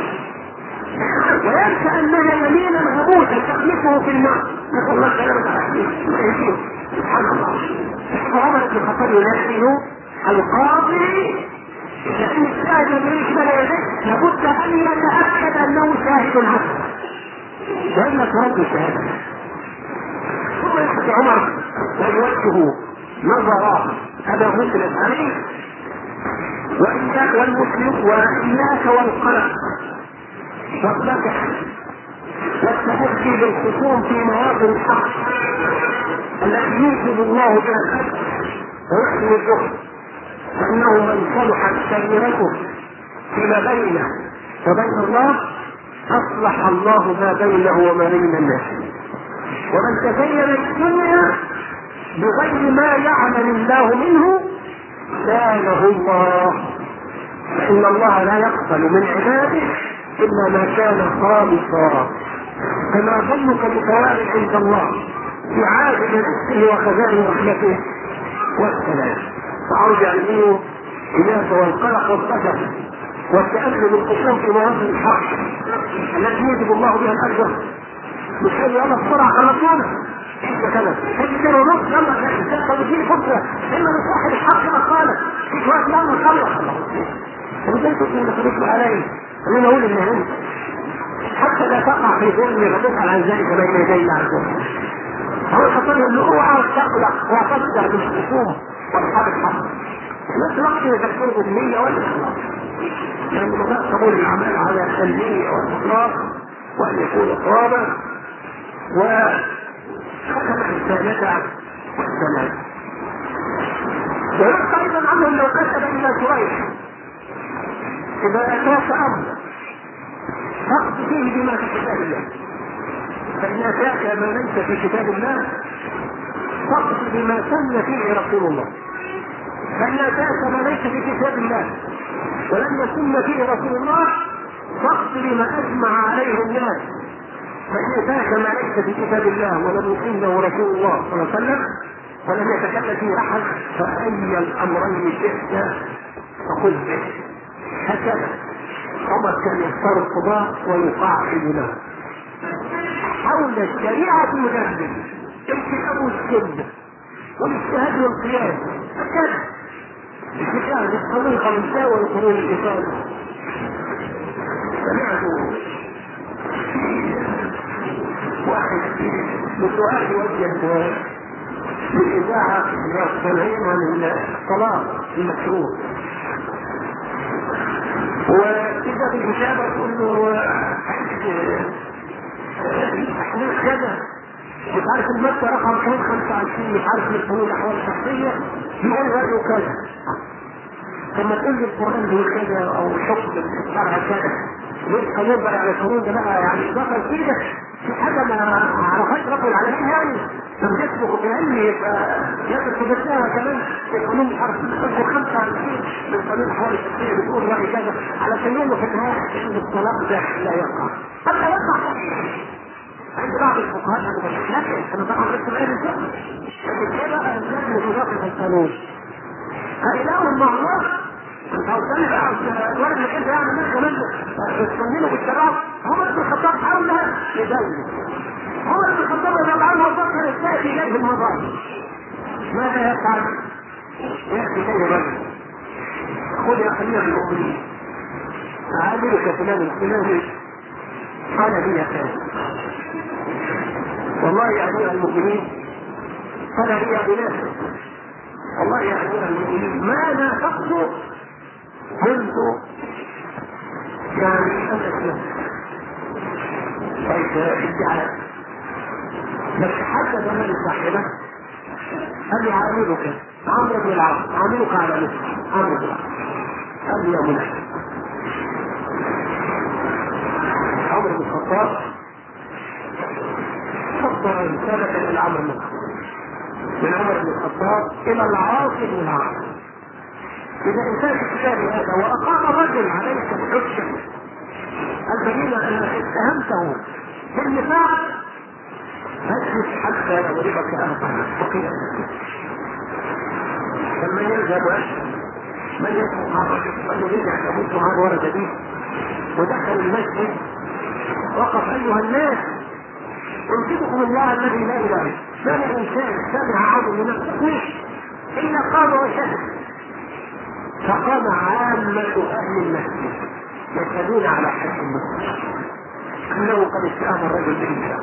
وينسى انها يمينا غموسا تخلفه في النار، نسال الله السلامه. سبحان الله. عمر بن الخطاب ينادي القاضي لان الشاهد الذي بين يديه لابد ان يتاكد انه شاهد عدل والا ترد الشهاده. ثم يحكي عمر ويوجه نظر ابا مسلم عليه وإياك والمسلم وإياك والقلق والذبح والتحدي بالخصوم في مواطن الحق التي يوجب الله بها الحق ويحسن الجهد، فإنه من صلحت سيرته فيما بينه وبين الله أصلح الله ما بينه وما بين الناس. ومن تزين الدنيا بغير ما يعمل الله منه سانه الله، فإن الله لا يقبل من عباده إلا ما كان خالصا، كما ظنك بثواب عند الله في عاجل رزقه وخزائن رحمته والسلام. فأرجع منه إياك والقلق والقدر والتأمل بالخصوم في مواطن الحق التي يوجب الله بها الأجر، مش هي يلا بسرعة خلصونا كذا كده ونص يلا تديني فرصة إما لصاحب الحق مقالة في شوية يلا نخلص. وزي تقول لك علي خلينا نقول إن هم حتى لا تقع في ظلم فتسأل عن ذلك بين يدي الله عز وجل. هو خطر انه اوعى تقلق وتصدر بالخصوم واصحاب الحق نفس الوقت يذكره بالنية والاخلاص، لان مبادئ قبول الاعمال على النية والاخلاص وان يكون صوابا وختم الرسالة والسلام. ويبقى ايضا عنهم لو كتب الى شريح اذا اتاك امر فاقض فيه بما في كتاب الله، فإن أتاك ما ليس في كتاب الله فاقض بما سن فيه رسول الله، فإن أتاك ما ليس في كتاب الله ولم يسن فيه رسول الله فاقض بما أجمع عليه الناس، فإن أتاك ما ليس في كتاب الله ولم يسنه رسول الله صلى الله عليه وسلم ولم يتكلم فيه أحد فأي الأمرين شئت فخذ به. هكذا عمر كان يختار القضاء ويقاعد له حول الشريعة المجدد الكتاب والسنة والاجتهاد والقياس. هكذا الكتاب القانون الخمسة والقانون الإفادة. سمعت واحد بسؤال وجه للإذاعة يصطنعين عن الطلاق المشروع، وإذا في الكتابة تقول له احنا كذا مش عارف المادة رقم 25 مش عارف من قانون الأحوال الشخصية يقول رأيه كذا، ثم تقول لي القرآن بيقول كذا أو حكم الشرع كذا ليه القانون بقى على القانون ده بقى يعني دخل كده في حاجة ما عرفهاش رب العالمين يعني لم يسبق بعلم يبقى يدخل بالساعة كمان القانون مش عارف 25 من قانون الأحوال الشخصية بتقول رأي كذا على سبيل في النهاية إن الطلاق ده لا يقع حتى يقع عند بعض الفقهاء أنا بتكلم أنا طبعا لسه بقالي الفقه لكن كده لازم تدافع القانون فإله مع الله انت هتسألني بقى الولد اللي كنت يعمل منه كمان تستنينه بالشراب عمر بن الخطاب حاول لها يدلل عمر بن الخطاب رضي الله عنه فكر يستأتي إليه المظاهر ماذا يفعل؟ يأتي إليه رجل يقول يا خليل المؤمنين أعاملك فلان الفلاني قال لي يا خالد والله يا أمير المؤمنين قال لي يا بناتي والله يا أمير المؤمنين ما نافقت منذ يعني أن أسلم طيب ادعاء بس حدد من صاحبه قال لي عاملك عمرو بن العاص عاملك على مثل عمرو بن العاص قال لي يا منى عمرو بن الخطاب صدر رسالة إلى عمرو بن الخطاب من عمر بن الخطاب إلى العاص بن العاص إذا انتهى الكتاب هذا وأقام الرجل عليك الحجة البين أن اتهمته بالنفاق فاجلس حتى يضربك أنفا فقيلا لما يلزم أشهد من يسمع مع الرجل من يريد ان يموت معه ورد به ودخل المسجد وقف ايها الناس انشدكم الله الذي لا اله الا ما من انسان سمع عظم من التصوير الا قام وشهد فقام عامه اهل المسجد يشهدون على حد المسلم انه قد اتهم الرجل بالاسلام.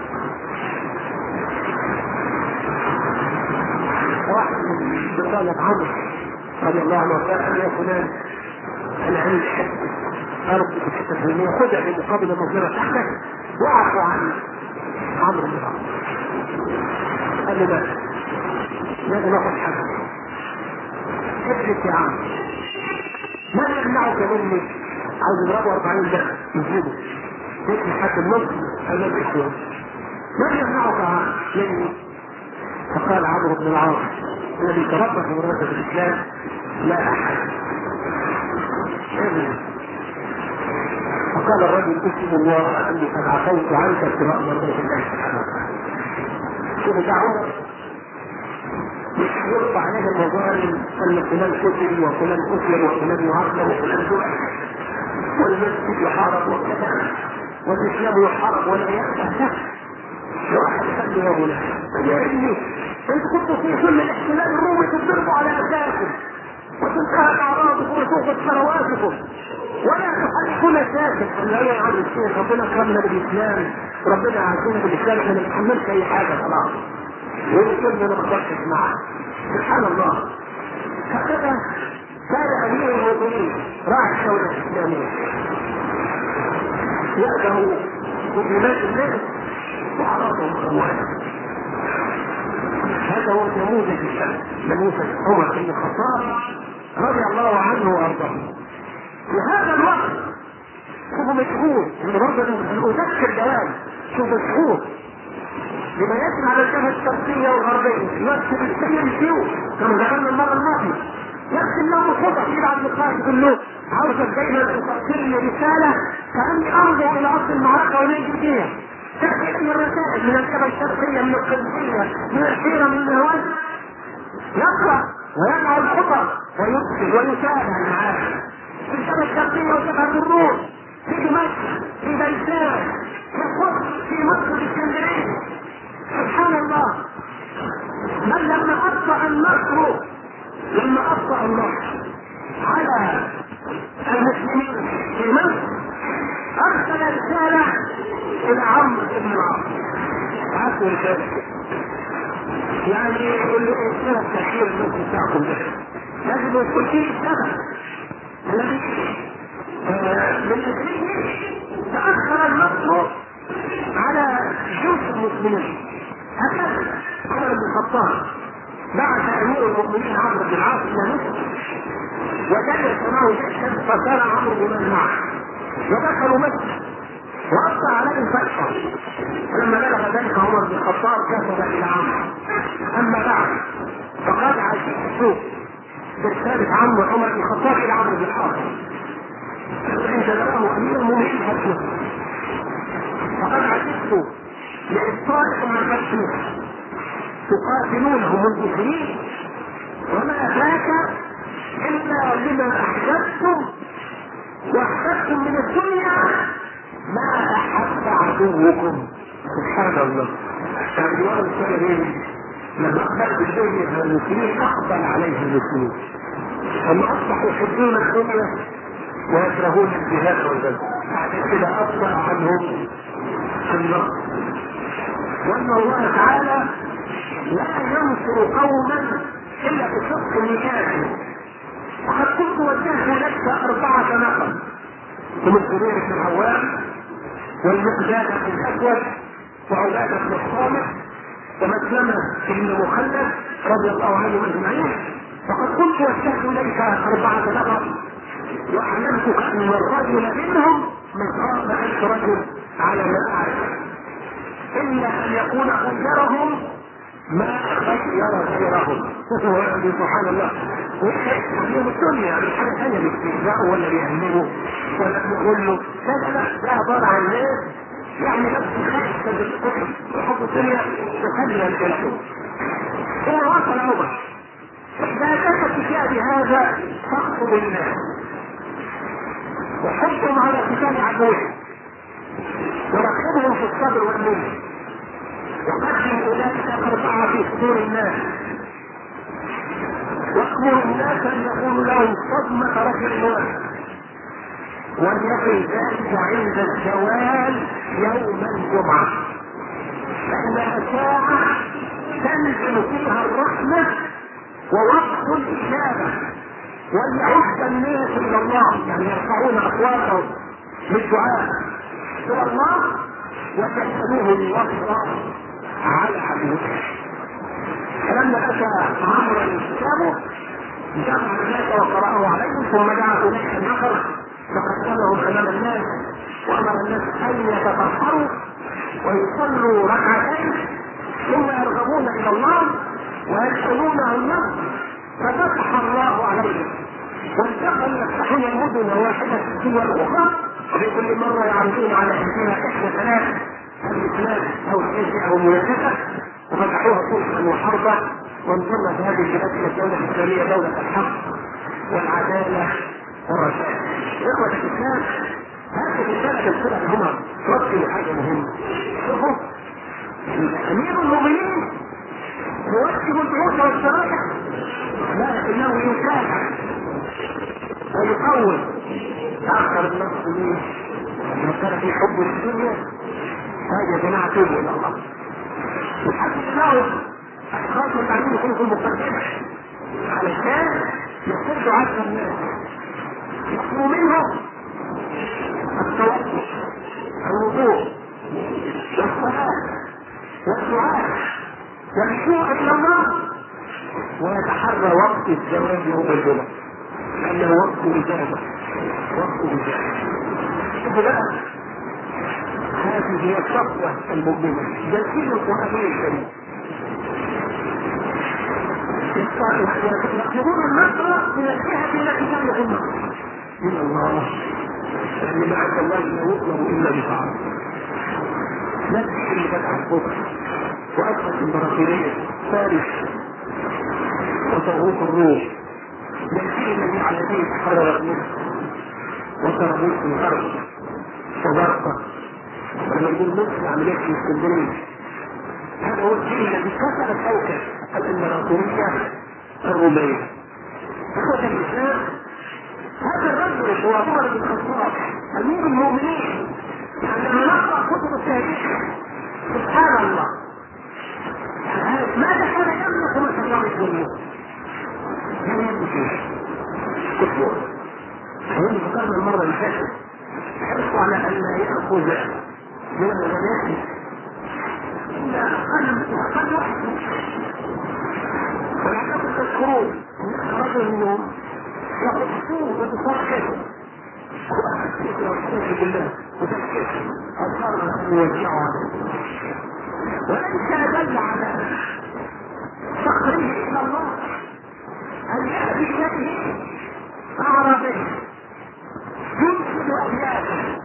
واحد من بطانة عمرو رضي الله عنه قال يا فلان انا عندي حته ارض بتستفهمني خدها بمقابل المظلمه تحتك واعفو عن عمرو بن العاص. قال له لا لازم اخذ حاجه ابنك يا عم ما يمنعك مني عاوز يضربه 40 دخل يجيبه يجي حتى النص انا بيحوه ما يمنعك مني. فقال عمرو بن العاص الذي تربى في مدرسه الاسلام لا احد. فقال الرجل اسم الله اني قد عفوت عنك ابتغاء مرضات الله سبحانه وتعالى. شوف ده عمر مش يرفع عليه المظالم ان فلان قتل وفلان اسلم وفلان يعاقب وفلان دعا والمسجد يحارب وكذا والاسلام يحارب ولا يأبه. واحد قال له يا غلام يا ابني انت كنت في كل الاحتلال الرومي تضربوا على اساسكم وتنتهك اعراضكم وتوقف ثرواتكم ولا تحركون ساكت. لا يا عم الشيخ ربنا كرمنا بالاسلام ربنا عافينا بالاسلام احنا ما نتحملش اي حاجه خلاص ويقول انا ما اقدرش معاه. سبحان الله. هكذا كان امير المؤمنين راعي الدوله الاسلاميه يأذن ببلاد الناس وأعراضهم وأموالهم. هذا هو نموذج الشمس نموذج عمر بن الخطاب رضي الله عنه وارضاه. في هذا الوقت شوفوا مشهور ان برضه اذكر دوام شوف مشهور لما يسمع على الجبهه الشرقيه والغربيه يكتب السير السيوف كما ذكرنا المره الماضيه يكتب له خطط يبعث للقائد يقول له عاوزك دايما تفكر لي رساله كاني ارجع الى ارض المعركه ونجد فيها تأتي من الرسائل من الجبهه الشرقيه من القدسيه من الحيره من الهوان يقرا ويجعل الخطط ويكتب ويتابع معاه في الجبهه الشرقيه وجبهه الروم في دمشق في بيسان في قدس في مصر في اسكندريه. سبحان الله. من لما ابطا النصر على المسلمين في مصر ارسل رساله الى عمرو بن العاص عفوا رساله يعني يقول له ايه سبب تاخير النصر بتاعكم ده؟ لازم يكون فيه سبب الذي من اجله تاخر النصر على جيوش المسلمين. هكذا عمر بن الخطاب بعث امير المؤمنين عمرو بن العاص الى مصر وجلس معه جيشا فصار عمرو بن معه ودخلوا مصر وابقى عليهم فتحا. فلما بلغ ذلك عمر بن الخطاب كتب الى عمرو اما بعد فقد عجبت السوق برساله عمر بن الخطاب الى عمرو بن العاص الذي جلبه امير المؤمنين فتح مصر فقد عجبت لإبطالكم من فتح مصر تقاتلونهم المسلمين وما ذاك إلا لما أحببتم وأحببتم من الدنيا ما أحب عدوكم. سبحان الله. فالجواب السببين لما أقبلت الدنيا على المسلمين أقبل عليها المسلمين أما أصبحوا يحبون الدنيا ويكرهون الجهاد والجهاد بعد كده أصبح عنهم النصر. وأن الله تعالى لا ينصر قوما إلا بصدق نياتهم. وقد كنت وجهت لك 4 نفر هم الزبير بن العوام والمقداد بن الأسود وعبادة بن الصامت ومسلمة بن مخلد رضي الله عنهم أجمعين. فقد كنت وجهت إليك 4 نفر وأعلمتك أن الرجل منهم من قام 1000 رجل على ما أعرف إلا أن يكون خيرهم ما خير غيرهم. سبحان الله. ويوم الدنيا يعني حاجة ثانية بيستهزئوا ولا بيهملوا ولا بيقول له لا ده عبارة عن ناس يعني نفس خاصة بالكفر وحب الدنيا تخلي الكلام. هو وصل عمر إذا كانت كتاب هذا فاقتل الناس وحطهم على كتاب عدوهم وركبهم في الصبر والنور وقدم أولئك أربعة في صدور الناس وأمر الناس أن يقولوا لهم صدمة رجل واحد وليكن ذلك عند الزوال يوم الجمعة فإنها ساعة تنزل فيها الرحمة ووقت الإجابة وليعد الناس إلى الله يعني يرفعون أصواتهم بالدعاء إلى الله وتسألوه النصر على عدوه. فلما أتى عمرو الكتاب جمع الناس وقرأه عليهم ثم دعا إليه النصر فقدمهم أمام الناس وأمر الناس أن يتطهروا ويصلوا ركعتين ثم يرغبون إلى الله ويسألونه النصر ففتح الله عليهم وانتقل يفتحون المدن واحدة تلو الأخرى وفي كل مرة يعرضون على أهلها إحدى ثلاث الإسلام أو الحزب أو المنافقة وفتحوها صلحا وحربا وانضمت هذه البلاد إلى الدولة الإسلامية دولة الحق والعدالة والرشاد. إخوة الإسلام هذه الثلاث الفرق هما ركزوا حاجة مهمة. شوفوا أمير المؤمنين يوجه الدروس والشرائع لكنه يتابع ويقوم أكثر الناس منه لما كان في حب الدنيا هذا يا جماعة توبوا إلى الله وحتى الله أشخاص متعلمين يكونوا في المقدمة علشان يصدوا عشر الناس يطلبوا منهم التوكل الوضوء والصلاة والدعاء والرجوع إلى الله ويتحرى وقت الزواج يوم الجمعة لأنه وقت إجابة وقت إجابة. شوفوا بقى هذه هي الصفوة المؤمنة جلسين القرآن الكريم يطلبون النصر من الجهة التي كان يهمها من الله لأن معك الله لا يطلب إلا بطاعة نفس اللي فتح الصبح وأدخل الإمبراطورية فارس وطاغوت الروم يأتي الذي على يديه تحررت مصر وطرابلس الغرب وبرقة لما يقول مصر عملية في اسكندرية هذا هو الشيء الذي كسر كوكب الإمبراطورية الرومية. إخوة الإسلام هذا الرجل هو عمر بن الخطاب أمير المؤمنين عندما نقرأ كتب التاريخ سبحان الله ماذا كان يملك من حجار الدنيا؟ كان يملك كتبه حين ذكرنا المرة اللي فاتت حرصوا على أن لا يأخذ من الغنائم إلا أقل واحد ولعلكم تذكرون أن رجل منهم يقصوه وتصرحه والحمد لله وتذكره أصار أن يوزعوا عليه وليس أدل على فقره إلى الله أن يأتي إليه عربي ينشد أبياته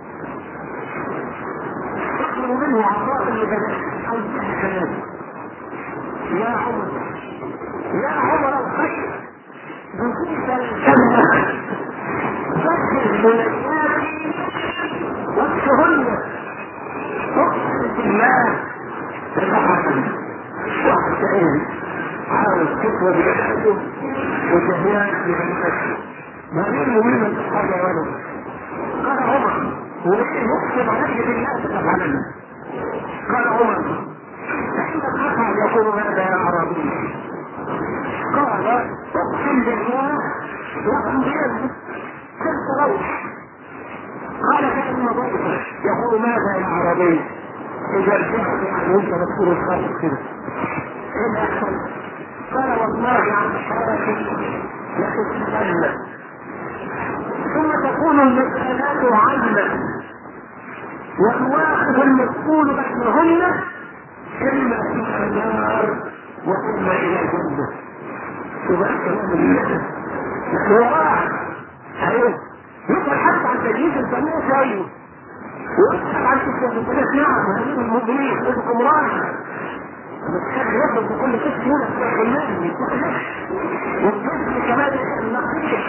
يطلب منه عطاء البنات أو البنات يا عمر يا عمر الخير بكيف الجنة فكر مليات واتهن اقسم بالله تتحدث واحتئن حاول تكوى بأحده وتهيئات لبنته ما يرموا منه الصحابة ولد قال عمر ولكن يقسم عليه بالله تفعلنا قال عمر فإن الأخر يقول هذا يا عربي قال اقسم بالله وأنبياء كنت روح قال كأن ضيفه يقول ماذا يا عربي إذا رجعت يعني أنت مذكور الخالق كده إيه الأحسن قال والله عن حالتي لتسألن ثم تكون المسألات عامة والواقف المسؤول بينهن إما إلى النار وإما إلى الجنة. شوف الكلام اللي نحن وراه أيوه يسأل حتى عن تجهيز البنات أيوه ويسأل عن تجهيز البنات نعم هذه المؤمنين خذكم راحة بس يخرج بكل قسم هنا في المال والجسم كمان النقية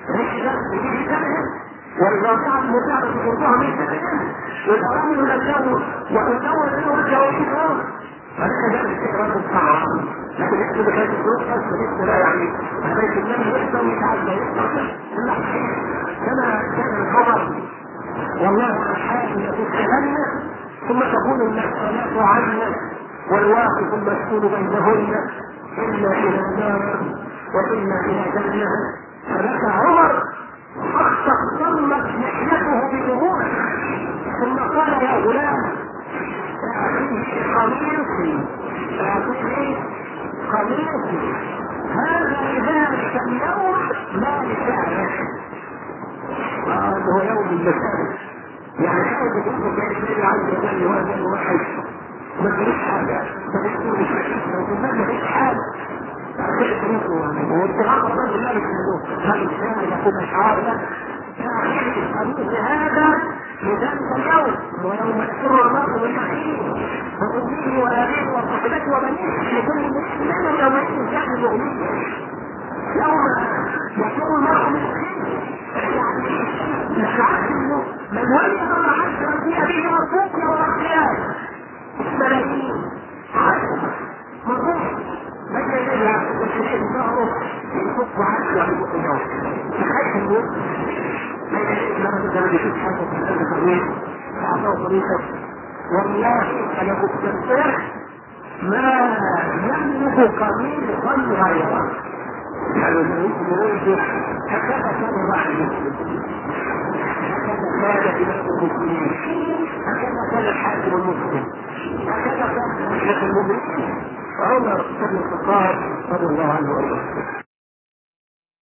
والرابعة المتابعة تقولها من سنة والأرامل والأجاو والأجاو والأجاو والأجاو فلك ذلك استقرار الصعب لكن يحدث هذه الظروف أصلا لا يعني هذا النبي يحصل ويتعدى يحصل كما كان الخبر والله الحاكم يتكلمنا ثم تكون المسألة عنا والواقف المسؤول بينهن إما إلى النار وإما إلى جنة فلك عمر استخدمت لحيته بجموع ثم قال يا غلام أعطيه قميصي أعطيه قميصي هذا لذلك اليوم لا لسانه هو يوم اللسان يعني حاول تقول لك يا عز وجل وهذا الواحد ما تريد حاجة فبتقول ما تريد حاجة وانتغاط الله لا يسمعوه هل الإنسان يكون أشعار الحديث هذا لذلك اليوم هو يوم يسر المرء بالنعيم وأمه وأبيه وصحبته وبنيه لكل مسلم يومئذ كان مؤمنا يوم يسر المرء بالنعيم يعني نشعر انه من ولي الله عز وجل به مرفوق ورقيات ملايين عشرة مرفوق من يجب أن ظهره يفك عنه ويفك اليوم تخيل اليوم من يجب أن يفك حاجة في هذا الطريق فأعطاه طريقة والله أنا مستنصر ما يملك قميصا غيره يعني يقول هكذا كان الله المسلم هكذا كان إمام المسلمين هكذا كان الحاكم المسلم هكذا كان المسلم المؤمن عمر بن الخطاب رضي الله عنه وارضاه